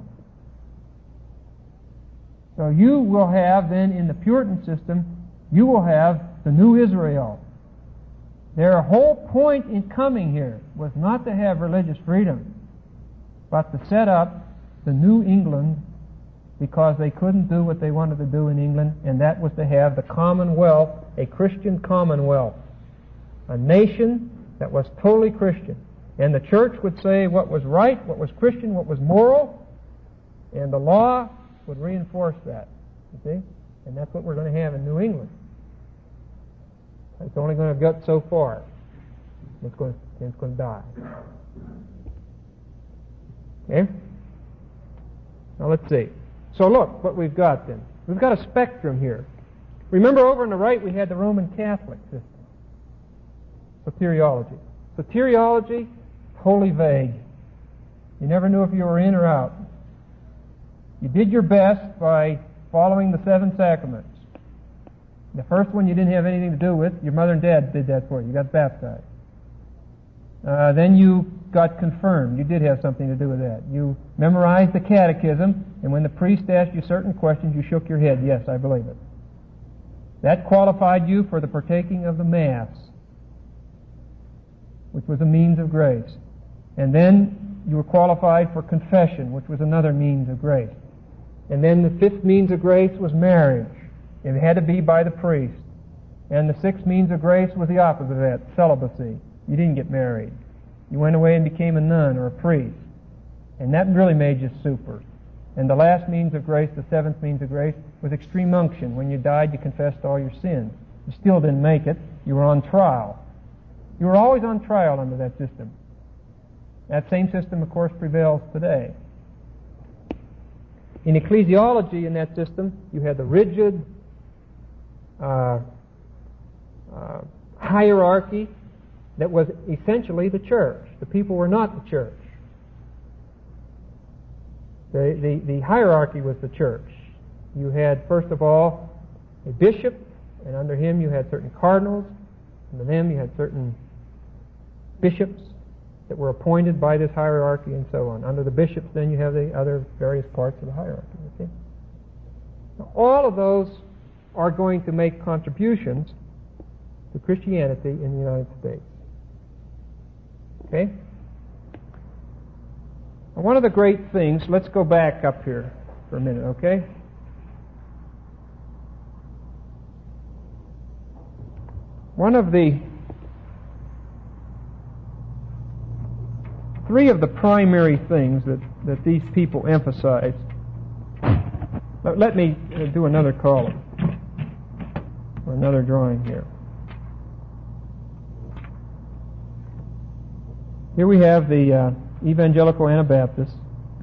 So you will have then in the Puritan system, you will have the new Israel. Their whole point in coming here was not to have religious freedom, but to set up the New England, because they couldn't do what they wanted to do in England, and that was to have the Commonwealth, a Christian Commonwealth, a nation that was totally Christian. And the church would say what was right, what was Christian, what was moral, and the law would reinforce that, you see? And that's what we're going to have in New England. It's only going to get so far. It's going to, it's going to die. Okay? Now let's see. So look what we've got then. We've got a spectrum here. Remember over on the right we had the Roman Catholic system. Soteriology. Soteriology, wholly vague. You never knew if you were in or out. You did your best by following the seven sacraments. The first one you didn't have anything to do with. Your mother and dad did that for you. You got baptized. Uh, then you got confirmed. You did have something to do with that. You memorized the catechism, and when the priest asked you certain questions, you shook your head. Yes, I believe it. That qualified you for the partaking of the Mass, which was a means of grace. And then you were qualified for confession, which was another means of grace. And then the fifth means of grace was marriage. It had to be by the priest. And the sixth means of grace was the opposite of that, celibacy. You didn't get married. You went away and became a nun or a priest. And that really made you super. And the last means of grace, the seventh means of grace, was extreme unction. When you died, you confessed all your sins. You still didn't make it. You were on trial. You were always on trial under that system. That same system, of course, prevails today. In ecclesiology, in that system, you had the rigid uh, uh, hierarchy that was essentially the church. The people were not the church. The, the, the hierarchy was the church. You had, first of all, a bishop, and under him you had certain cardinals. Under them you had certain bishops that were appointed by this hierarchy and so on. Under the bishops then you have the other various parts of the hierarchy. You see? Now, all of those are going to make contributions to Christianity in the United States. Okay? Now, one of the great things, let's go back up here for a minute, okay? One of the three of the primary things that, that these people emphasize. Let, let me uh, do another column or another drawing here. Here we have the uh, Evangelical Anabaptists.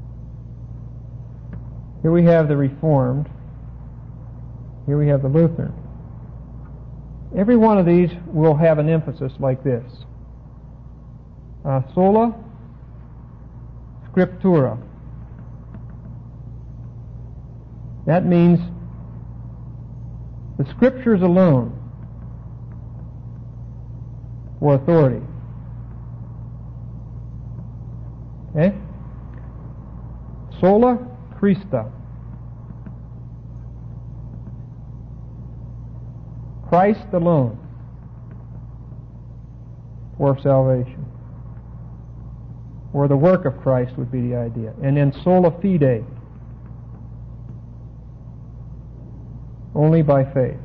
Here we have the Reformed. Here we have the Lutheran. Every one of these will have an emphasis like this. Uh, sola scriptura. That means the Scriptures alone. for authority. Okay? Sola Christa. Christ alone for salvation. Or the work of Christ would be the idea. And then sola fide. Only by faith.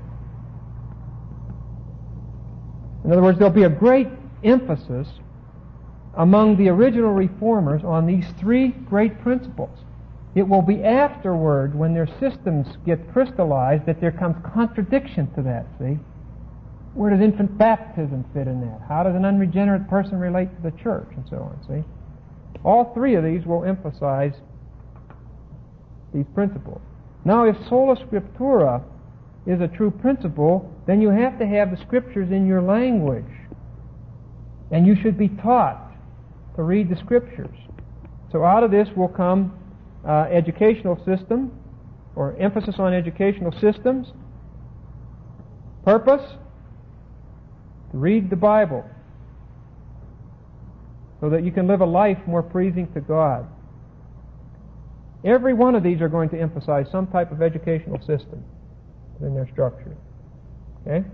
In other words, there'll be a great emphasis among the original reformers on these three great principles. It will be afterward, when their systems get crystallized, that there comes contradiction to that, see? Where does infant baptism fit in that? How does an unregenerate person relate to the church? And so on, see? All three of these will emphasize these principles. Now, if sola scriptura is a true principle, then you have to have the Scriptures in your language. And you should be taught to read the Scriptures. So out of this will come uh, educational system, or emphasis on educational systems. Purpose? To read the Bible, so that you can live a life more pleasing to God. Every one of these are going to emphasize some type of educational system in their structure. Okay?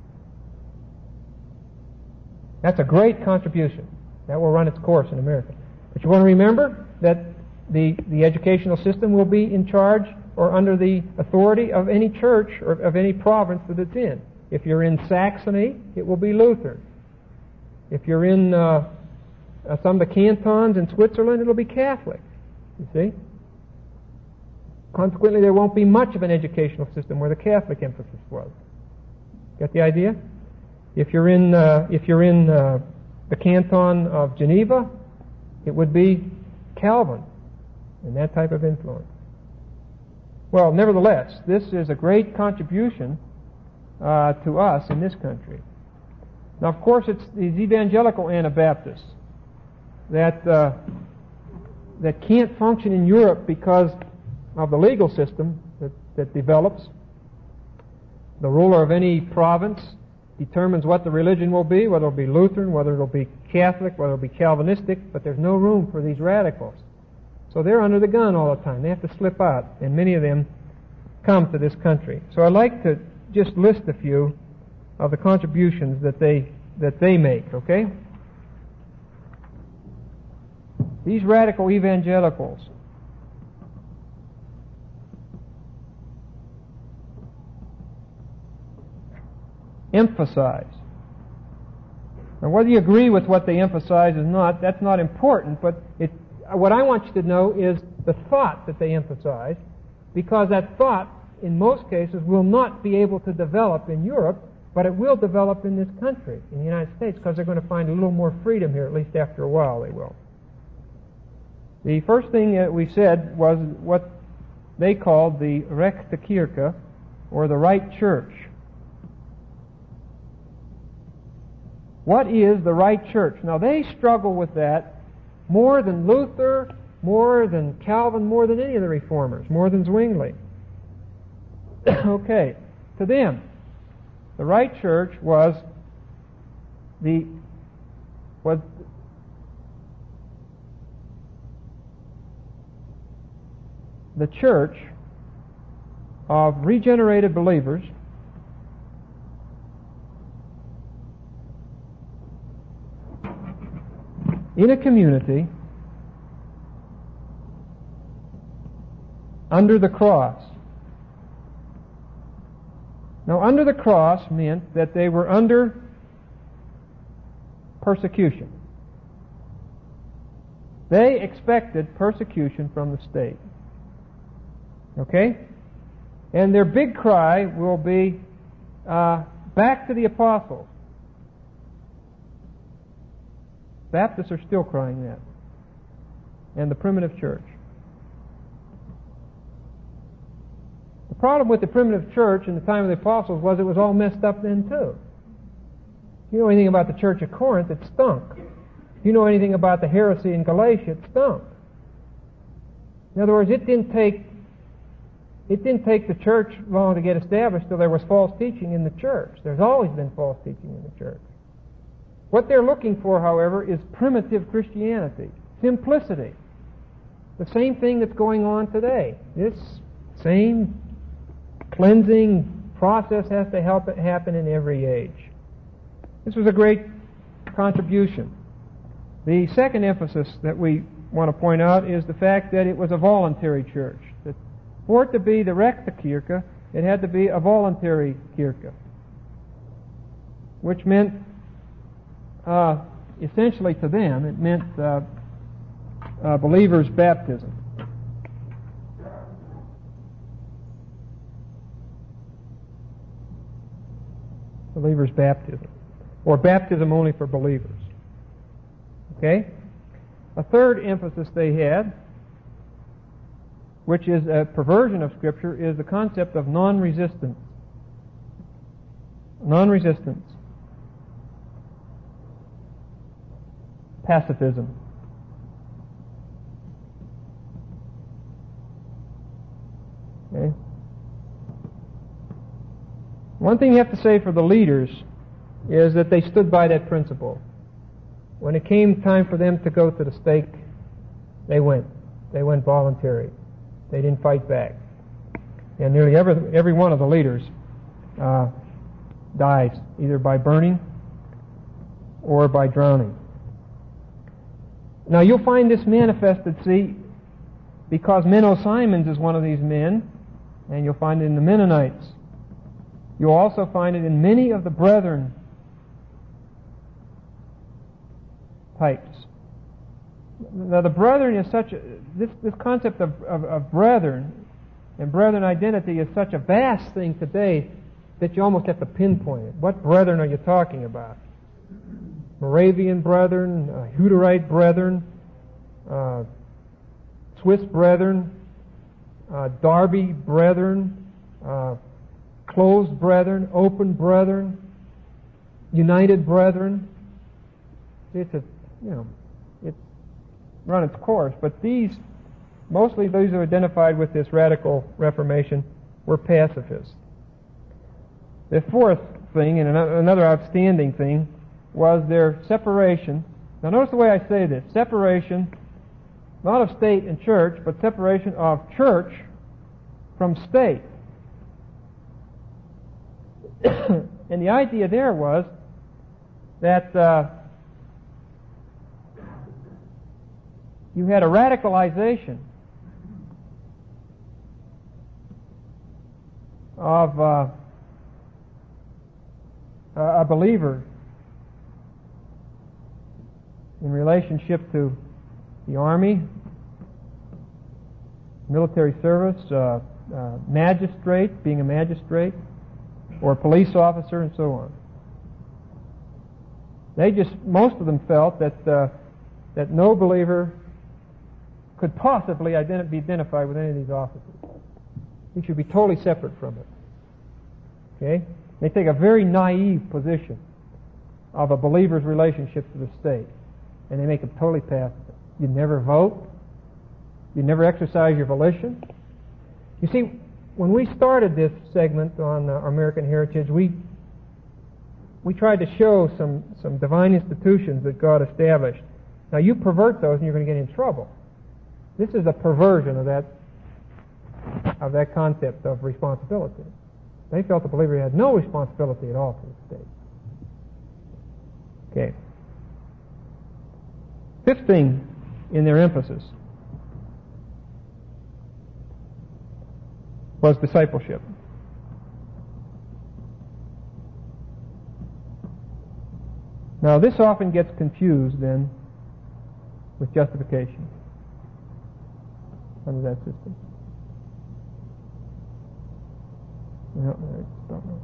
That's a great contribution. That will run its course in America. But you want to remember that the, the educational system will be in charge or under the authority of any church or of any province that it's in. If you're in Saxony, it will be Lutheran. If you're in uh, uh, some of the cantons in Switzerland, it'll be Catholic. You see? Consequently, there won't be much of an educational system where the Catholic emphasis was. Get the idea? If you're in uh, if you're in uh, the canton of Geneva, it would be Calvin and that type of influence. Well, nevertheless, this is a great contribution uh, to us in this country. Now, of course, it's these evangelical Anabaptists that uh, that can't function in Europe because of the legal system that, that develops. The ruler of any province determines what the religion will be, whether it will be Lutheran, whether it will be Catholic, whether it will be Calvinistic, but there's no room for these radicals. So they're under the gun all the time. They have to slip out, and many of them come to this country. So I'd like to just list a few of the contributions that they that they make, okay? These radical evangelicals emphasize. Now, whether you agree with what they emphasize or not, that's not important, but it, what I want you to know is the thought that they emphasize, because that thought, in most cases, will not be able to develop in Europe, but it will develop in this country, in the United States, because they're going to find a little more freedom here, at least after a while they will. The first thing that we said was what they called the rechte Kirche, or the right church. What is the right church? Now, they struggle with that more than Luther, more than Calvin, more than any of the reformers, more than Zwingli. Okay, to them, the right church was the was the church of regenerated believers in a community under the cross. Now, under the cross meant that they were under persecution. They expected persecution from the state. Okay? And their big cry will be, uh, back to the apostles. Baptists are still crying that. And the primitive church. The problem with the primitive church in the time of the apostles was it was all messed up then too. If you know anything about the church of Corinth, it stunk. If you know anything about the heresy in Galatia, it stunk. In other words, it didn't take it didn't take the church long to get established till there was false teaching in the church. There's always been false teaching in the church. What they're looking for, however, is primitive Christianity, simplicity. The same thing that's going on today. This same cleansing process has to help it happen in every age. This was a great contribution. The second emphasis that we want to point out is the fact that it was a voluntary church. That for it to be the rechte Kirche, it had to be a voluntary Kirche, which meant, uh, essentially to them, it meant uh, uh, believers' baptism. Believers' baptism. Or baptism only for believers. Okay? A third emphasis they had, which is a perversion of Scripture, is the concept of non-resistance. Non-resistance. Pacifism. Okay? One thing you have to say for the leaders is that they stood by that principle. When it came time for them to go to the stake, they went. They went voluntary. They didn't fight back. And nearly every, every one of the leaders uh, dies, either by burning or by drowning. Now you'll find this manifested, see, because Menno Simons is one of these men, and you'll find it in the Mennonites. You'll also find it in many of the Brethren types. Now the Brethren is such a, this, this concept of, of, of Brethren and Brethren identity is such a vast thing today that you almost have to pinpoint it. What Brethren are you talking about? Moravian Brethren, uh, Hutterite Brethren, uh, Swiss Brethren, uh, Derby Brethren, uh, Closed Brethren, Open Brethren, United Brethren. It's a, you know, it's run its course. But these, mostly those who identified with this radical Reformation, were pacifists. The fourth thing, and another outstanding thing, was their separation. Now notice the way I say this. Separation, not of state and church, but separation of church from state. And the idea there was that uh, you had a radicalization of uh, a believer in relationship to the army, military service, uh, uh, magistrate, being a magistrate, or a police officer, and so on. They just, most of them felt that uh, that no believer could possibly identi- be identified with any of these offices. He should be totally separate from it. Okay? They take a very naive position of a believer's relationship to the state, and they make it totally passive. You never vote. You never exercise your volition. You see, when we started this segment on uh, American heritage, we we tried to show some, some divine institutions that God established. Now, you pervert those, and you're going to get in trouble. This is a perversion of that of that concept of responsibility. They felt the believer had no responsibility at all to the state. Okay. Fifth thing in their emphasis was discipleship. Now, this often gets confused then with justification under that system. No, no, stop now.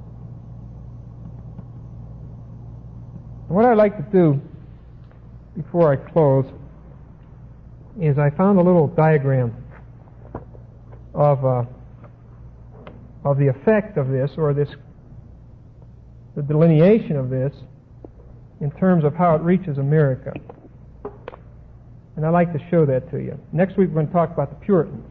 What I'd like to do before I close is I found a little diagram of uh, of the effect of this, or this, the delineation of this, in terms of how it reaches America. And I'd like to show that to you. Next week we're going to talk about the Puritans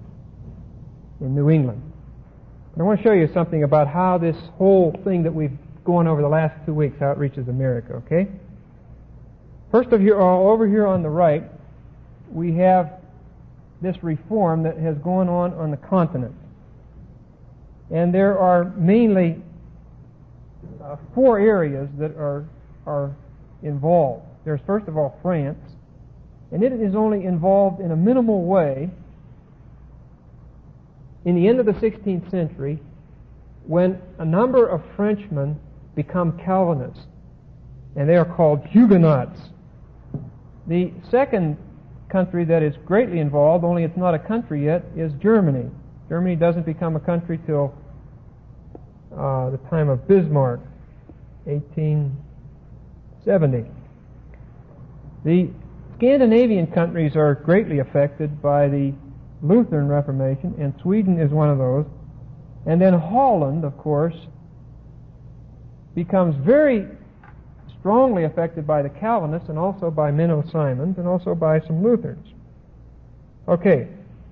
in New England. And I want to show you something about how this whole thing that we've going over the last two weeks how it reaches America, okay? First of all, over here on the right, we have this reform that has gone on on the continent. And there are mainly uh, four areas that are, are involved. There's first of all France, and it is only involved in a minimal way in the end of the sixteenth century when a number of Frenchmen become Calvinists, and they are called Huguenots. The second country that is greatly involved, only it's not a country yet, is Germany. Germany doesn't become a country till uh, the time of Bismarck, eighteen seventy. The Scandinavian countries are greatly affected by the Lutheran Reformation, and Sweden is one of those. And then Holland, of course, becomes very strongly affected by the Calvinists and also by Menno Simons and also by some Lutherans. Okay.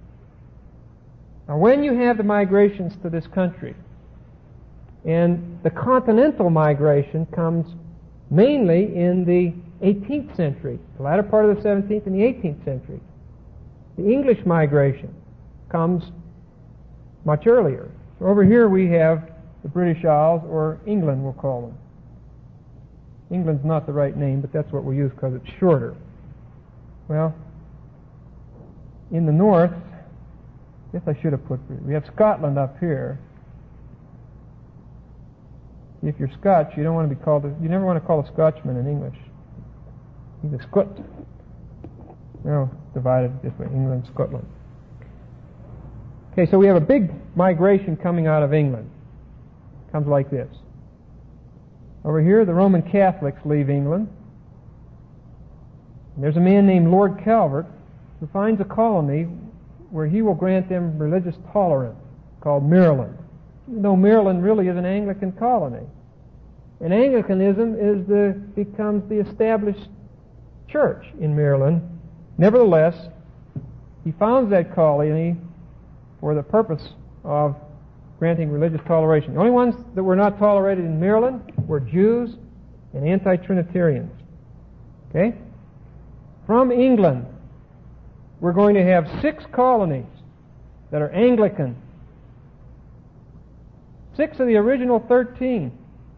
Now when you have the migrations to this country, and the continental migration comes mainly in the eighteenth century, the latter part of the seventeenth and the eighteenth century. The English migration comes much earlier. So over here we have the British Isles, or England we'll call them. England's not the right name, but that's what we use because it's shorter. Well, in the north, I guess I should have put, we have Scotland up here. If you're Scotch, you don't want to be called, a, you never want to call a Scotchman in English. He's a Scot. No, divided this way, England, Scotland. Okay, so we have a big migration coming out of England. Comes like this. Over here, the Roman Catholics leave England. And there's a man named Lord Calvert who finds a colony where he will grant them religious tolerance called Maryland. Even though Maryland really is an Anglican colony. And Anglicanism is the, becomes the established church in Maryland. Nevertheless, he founds that colony for the purpose of granting religious toleration. The only ones that were not tolerated in Maryland were Jews and anti-Trinitarians. Okay? From England, we're going to have six colonies that are Anglican. Six of the original thirteen.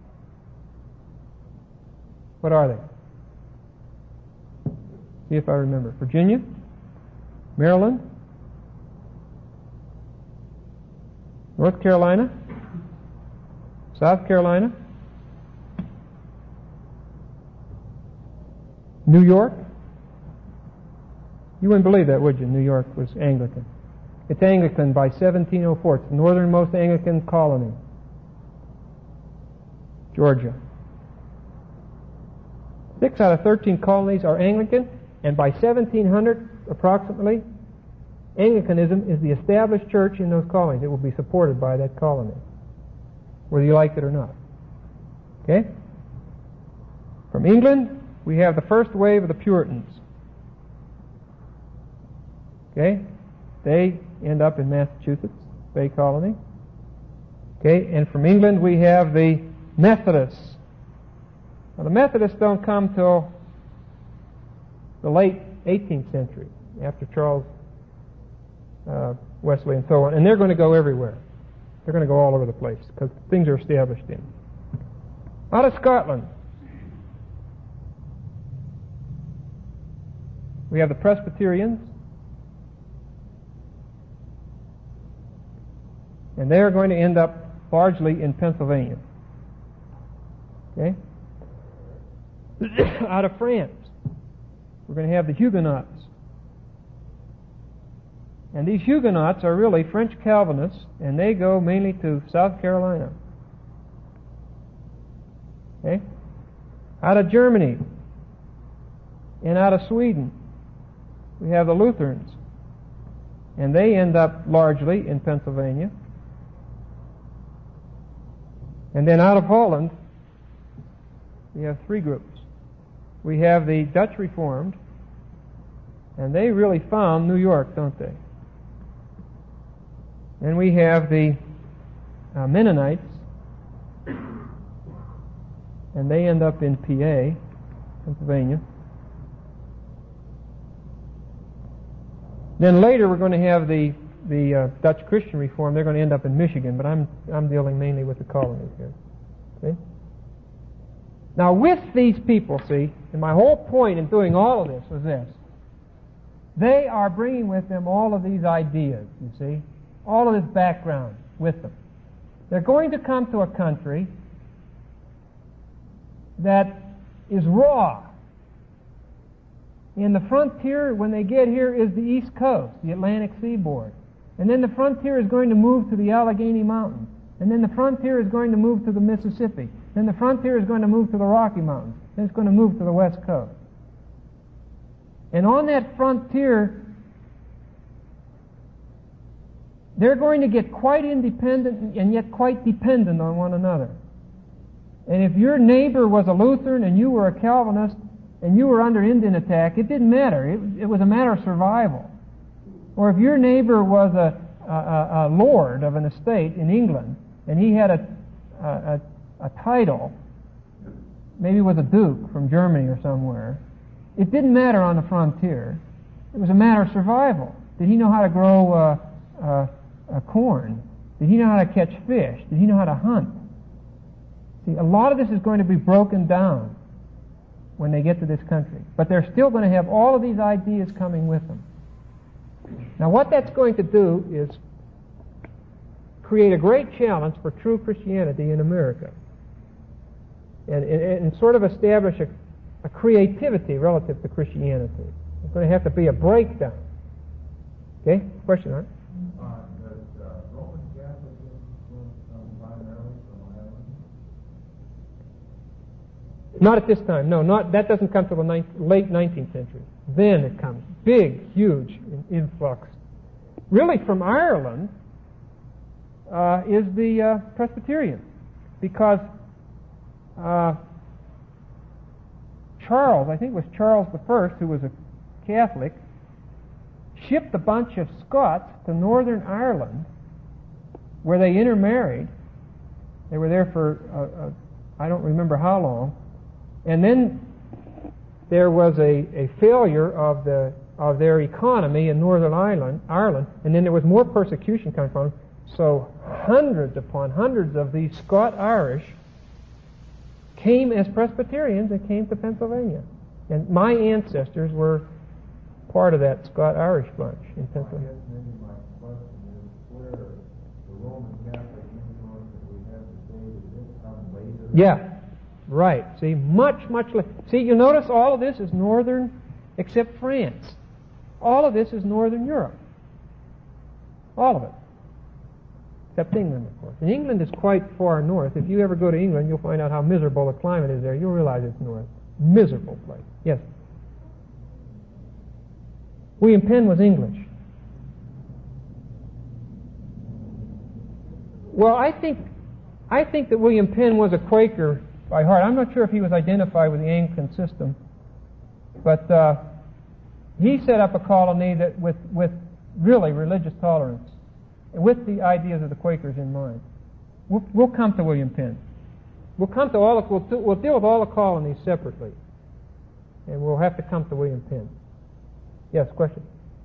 What are they? See if I remember. Virginia, Maryland, North Carolina, South Carolina, New York. You wouldn't believe that, would you? New York was Anglican. It's Anglican by seventeen oh four. It's the northernmost Anglican colony. Georgia. Six out of thirteen colonies are Anglican, and by seventeen hundred, approximately, Anglicanism is the established church in those colonies. It will be supported by that colony, whether you like it or not. Okay? From England, we have the first wave of the Puritans. Okay? They end up in Massachusetts, Bay Colony. Okay? And from England, we have the Methodists. Now, the Methodists don't come till the late eighteenth century, after Charles uh, Wesley and so on, and they're going to go everywhere. They're going to go all over the place because things are established in. Out of Scotland, we have the Presbyterians, and they are going to end up largely in Pennsylvania. Okay? Out of France, we're going to have the Huguenots. And these Huguenots are really French Calvinists, and they go mainly to South Carolina. Okay? Out of Germany and out of Sweden, we have the Lutherans. And they end up largely in Pennsylvania. And then out of Holland, we have three groups. We have the Dutch Reformed, and they really found New York, don't they? And we have the uh, Mennonites, and they end up in P A, Pennsylvania. Then later we're going to have the the uh, Dutch Christian Reform. They're going to end up in Michigan, but I'm I'm dealing mainly with the colonies here. See? Now with these people, see, and my whole point in doing all of this was this: they are bringing with them all of these ideas. You see, all of this background with them. They're going to come to a country that is raw. And the frontier, when they get here, is the East Coast, the Atlantic seaboard. And then the frontier is going to move to the Allegheny Mountains. And then the frontier is going to move to the Mississippi. Then the frontier is going to move to the Rocky Mountains. Then it's going to move to the West Coast. And on that frontier, they're going to get quite independent and yet quite dependent on one another. And if your neighbor was a Lutheran and you were a Calvinist and you were under Indian attack, it didn't matter. It, it was a matter of survival. Or if your neighbor was a, a, a lord of an estate in England and he had a, a, a title, maybe he was a duke from Germany or somewhere, it didn't matter on the frontier. It was a matter of survival. Did he know how to grow uh, uh, uh, corn? Did he know how to catch fish? Did he know how to hunt? See, a lot of this is going to be broken down when they get to this country. But they're still going to have all of these ideas coming with them. Now what that's going to do is create a great challenge for true Christianity in America. And, and, and sort of establish a, a creativity relative to Christianity. There's going to have to be a breakdown. Okay? Question, right? Not at this time. No, not that doesn't come till the ninth, late nineteenth century. Then it comes. Big, huge influx. Really from Ireland uh, is the uh, Presbyterian. Because uh, Charles, I think it was Charles the First, who was a Catholic, shipped a bunch of Scots to Northern Ireland where they intermarried. They were there for, uh, uh, I don't remember how long. And then there was a, a failure of the of their economy in Northern Ireland, Ireland, and then there was more persecution coming from them. So hundreds upon hundreds of these Scot-Irish came as Presbyterians and came to Pennsylvania. And my ancestors were part of that Scot-Irish bunch in Pennsylvania. Yeah. Right. See, much, much less. See, you notice all of this is northern, except France. All of this is northern Europe. All of it. Except England, of course. And England is quite far north. If you ever go to England, you'll find out how miserable the climate is there. You'll realize it's north. Miserable place. Yes. William Penn was English. Well, I think, I think that William Penn was a Quaker by heart. I'm not sure if he was identified with the Anglican system, but uh, he set up a colony that with, with really religious tolerance, and with the ideas of the Quakers in mind. We'll, we'll come to William Penn. We'll come to all. Of, we'll, do, we'll deal with all the colonies separately, and we'll have to come to William Penn. Yes, question.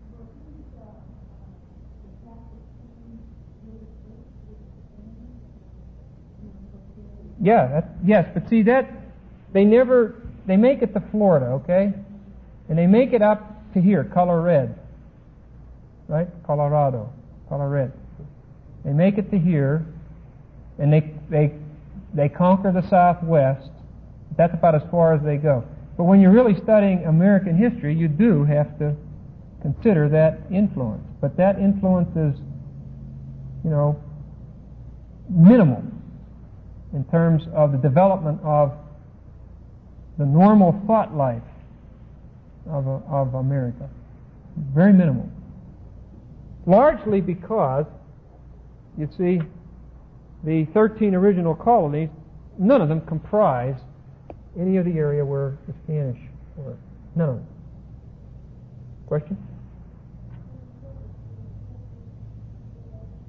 Yeah, that's, yes, but see that, they never, they make it to Florida, okay? And they make it up to here, color red. Right? Colorado, color red. They make it to here, and they, they, they conquer the Southwest. That's about as far as they go. But when you're really studying American history, you do have to consider that influence. But that influence is, you know, minimal in terms of the development of the normal thought life of, of America. Very minimal. Largely because, you see, the thirteen original colonies, none of them comprise any of the area where the Spanish were. None of them. Question?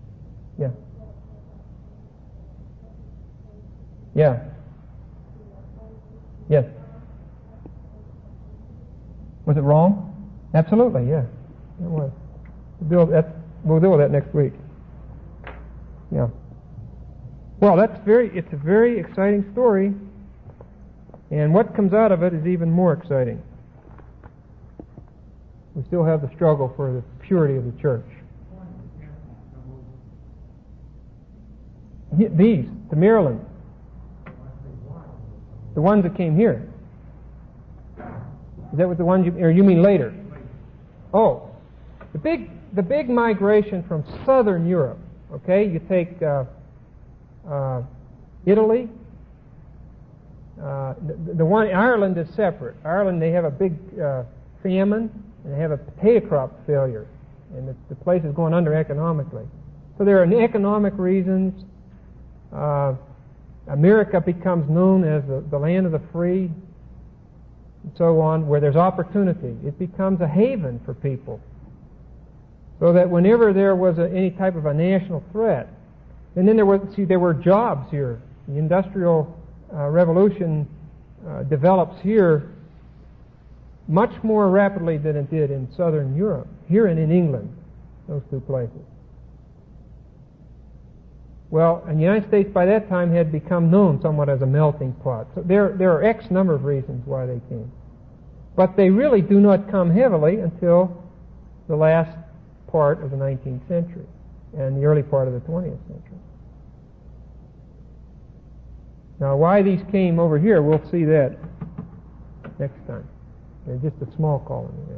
Yeah. Yeah. Yes. Was it wrong? Absolutely, yeah. It was. We'll deal, that's, we'll deal with that next week. Yeah. Well, that's very, it's a very exciting story, and what comes out of it is even more exciting. We still have the struggle for the purity of the church. These, the Maryland, the ones that came here. Is that what the ones you, or you mean later? Oh, the big, the big migration from southern Europe. Okay, you take uh, uh, Italy. Uh, the, the one Ireland is separate. Ireland, they have a big uh, famine and they have a potato crop failure, and the, the place is going under economically. So there are economic reasons. Uh, America becomes known as the, the land of the free, and so on, where there's opportunity. It becomes a haven for people. So that whenever there was a, any type of a national threat, and then there was, see, there were jobs here. The Industrial uh, Revolution uh, develops here much more rapidly than it did in Southern Europe, here and in England, those two places. Well, and the United States by that time had become known somewhat as a melting pot. So there, there are X number of reasons why they came. But they really do not come heavily until the last part of the nineteenth century and the early part of the twentieth century. Now, why these came over here, we'll see that next time. They're just a small colony there.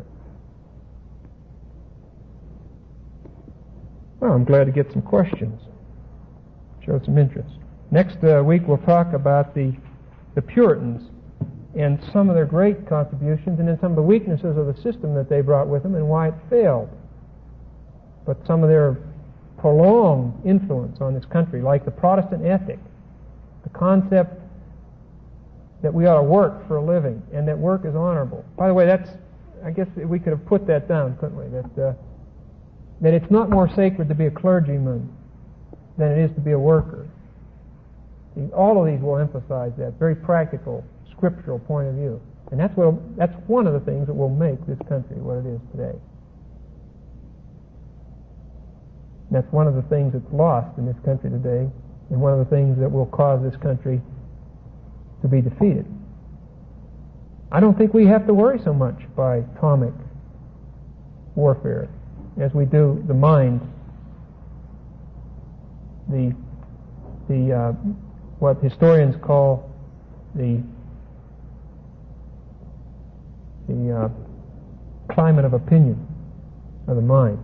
Well, I'm glad to get some questions. Show some interest. Next uh, week we'll talk about the the Puritans and some of their great contributions, and then some of the weaknesses of the system that they brought with them and why it failed. But some of their prolonged influence on this country, like the Protestant ethic, the concept that we ought to work for a living and that work is honorable. By the way, that's, I guess we could have put that down, couldn't we? That uh, that it's not more sacred to be a clergyman than it is to be a worker. See, all of these will emphasize that very practical, scriptural point of view, and that's what that's one of the things that will make this country what it is today. And that's one of the things that's lost in this country today, and one of the things that will cause this country to be defeated. I don't think we have to worry so much by atomic warfare as we do the mind. The the uh, what historians call the the uh, climate of opinion of the mind.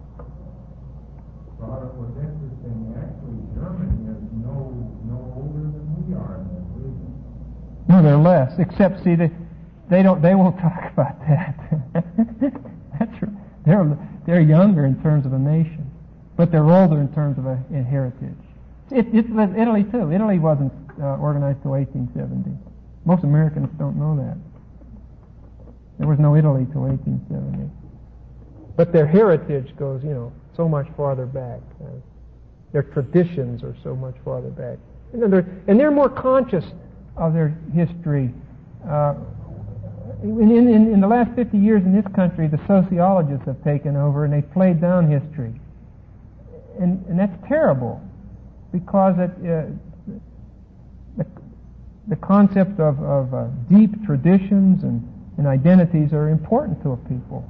Well, it was interesting. Actually, Germany is no no older than we are in that region. No, they're less. Except, see, they they don't they won't talk about that. That's right. They're they're younger in terms of a nation. But they're older in terms of a, a heritage. It, it's Italy, too. Italy wasn't uh, organized till eighteen seventy. Most Americans don't know that. There was no Italy till eighteen seventy. But their heritage goes, you know, so much farther back. Uh, their traditions are so much farther back. And they're, and they're more conscious of their history. Uh, in, in, in the last fifty years in this country, the sociologists have taken over and they've played down history. And, and that's terrible, because it, uh, the, the concept of, of uh, deep traditions and, and identities are important to a people.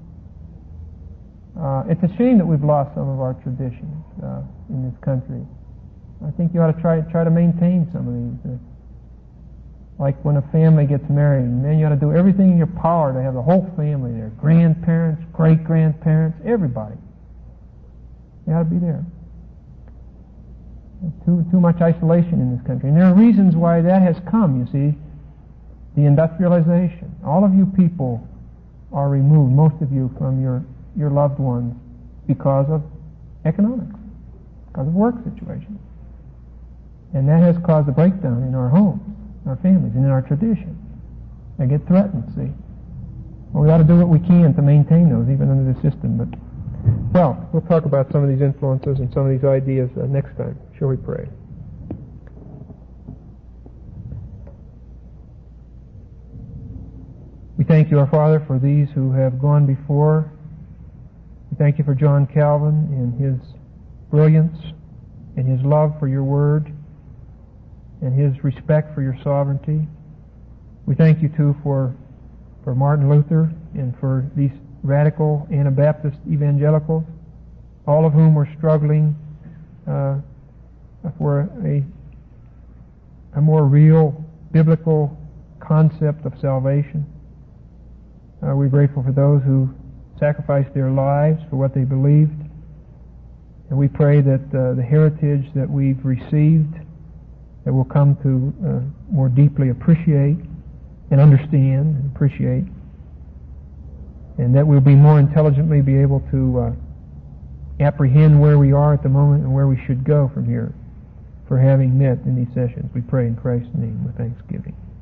Uh, it's a shame that we've lost some of our traditions uh, in this country. I think you ought to try try to maintain some of these. Uh, like when a family gets married, man, you ought to do everything in your power to have the whole family there, grandparents, great-grandparents, everybody. You ought to be there. There's too too much isolation in this country, and there are reasons why that has come. You see, the industrialization. All of you people are removed, most of you, from your your loved ones because of economics, because of work situations, and that has caused a breakdown in our homes, our families, and in our traditions. They get threatened. See, well, we ought to do what we can to maintain those, even under the system, but. Well, we'll talk about some of these influences and some of these ideas uh, next time. Shall we pray? We thank you, our Father, for these who have gone before. We thank you for John Calvin and his brilliance and his love for your word and his respect for your sovereignty. We thank you, too, for, for Martin Luther and for these radical Anabaptist evangelicals, all of whom were struggling uh, for a, a more real biblical concept of salvation. Uh, we're grateful for those who sacrificed their lives for what they believed. And we pray that uh, the heritage that we've received, that we'll come to uh, more deeply appreciate and understand and appreciate, and that we'll be more intelligently be able to uh, apprehend where we are at the moment and where we should go from here for having met in these sessions. We pray in Christ's name with thanksgiving.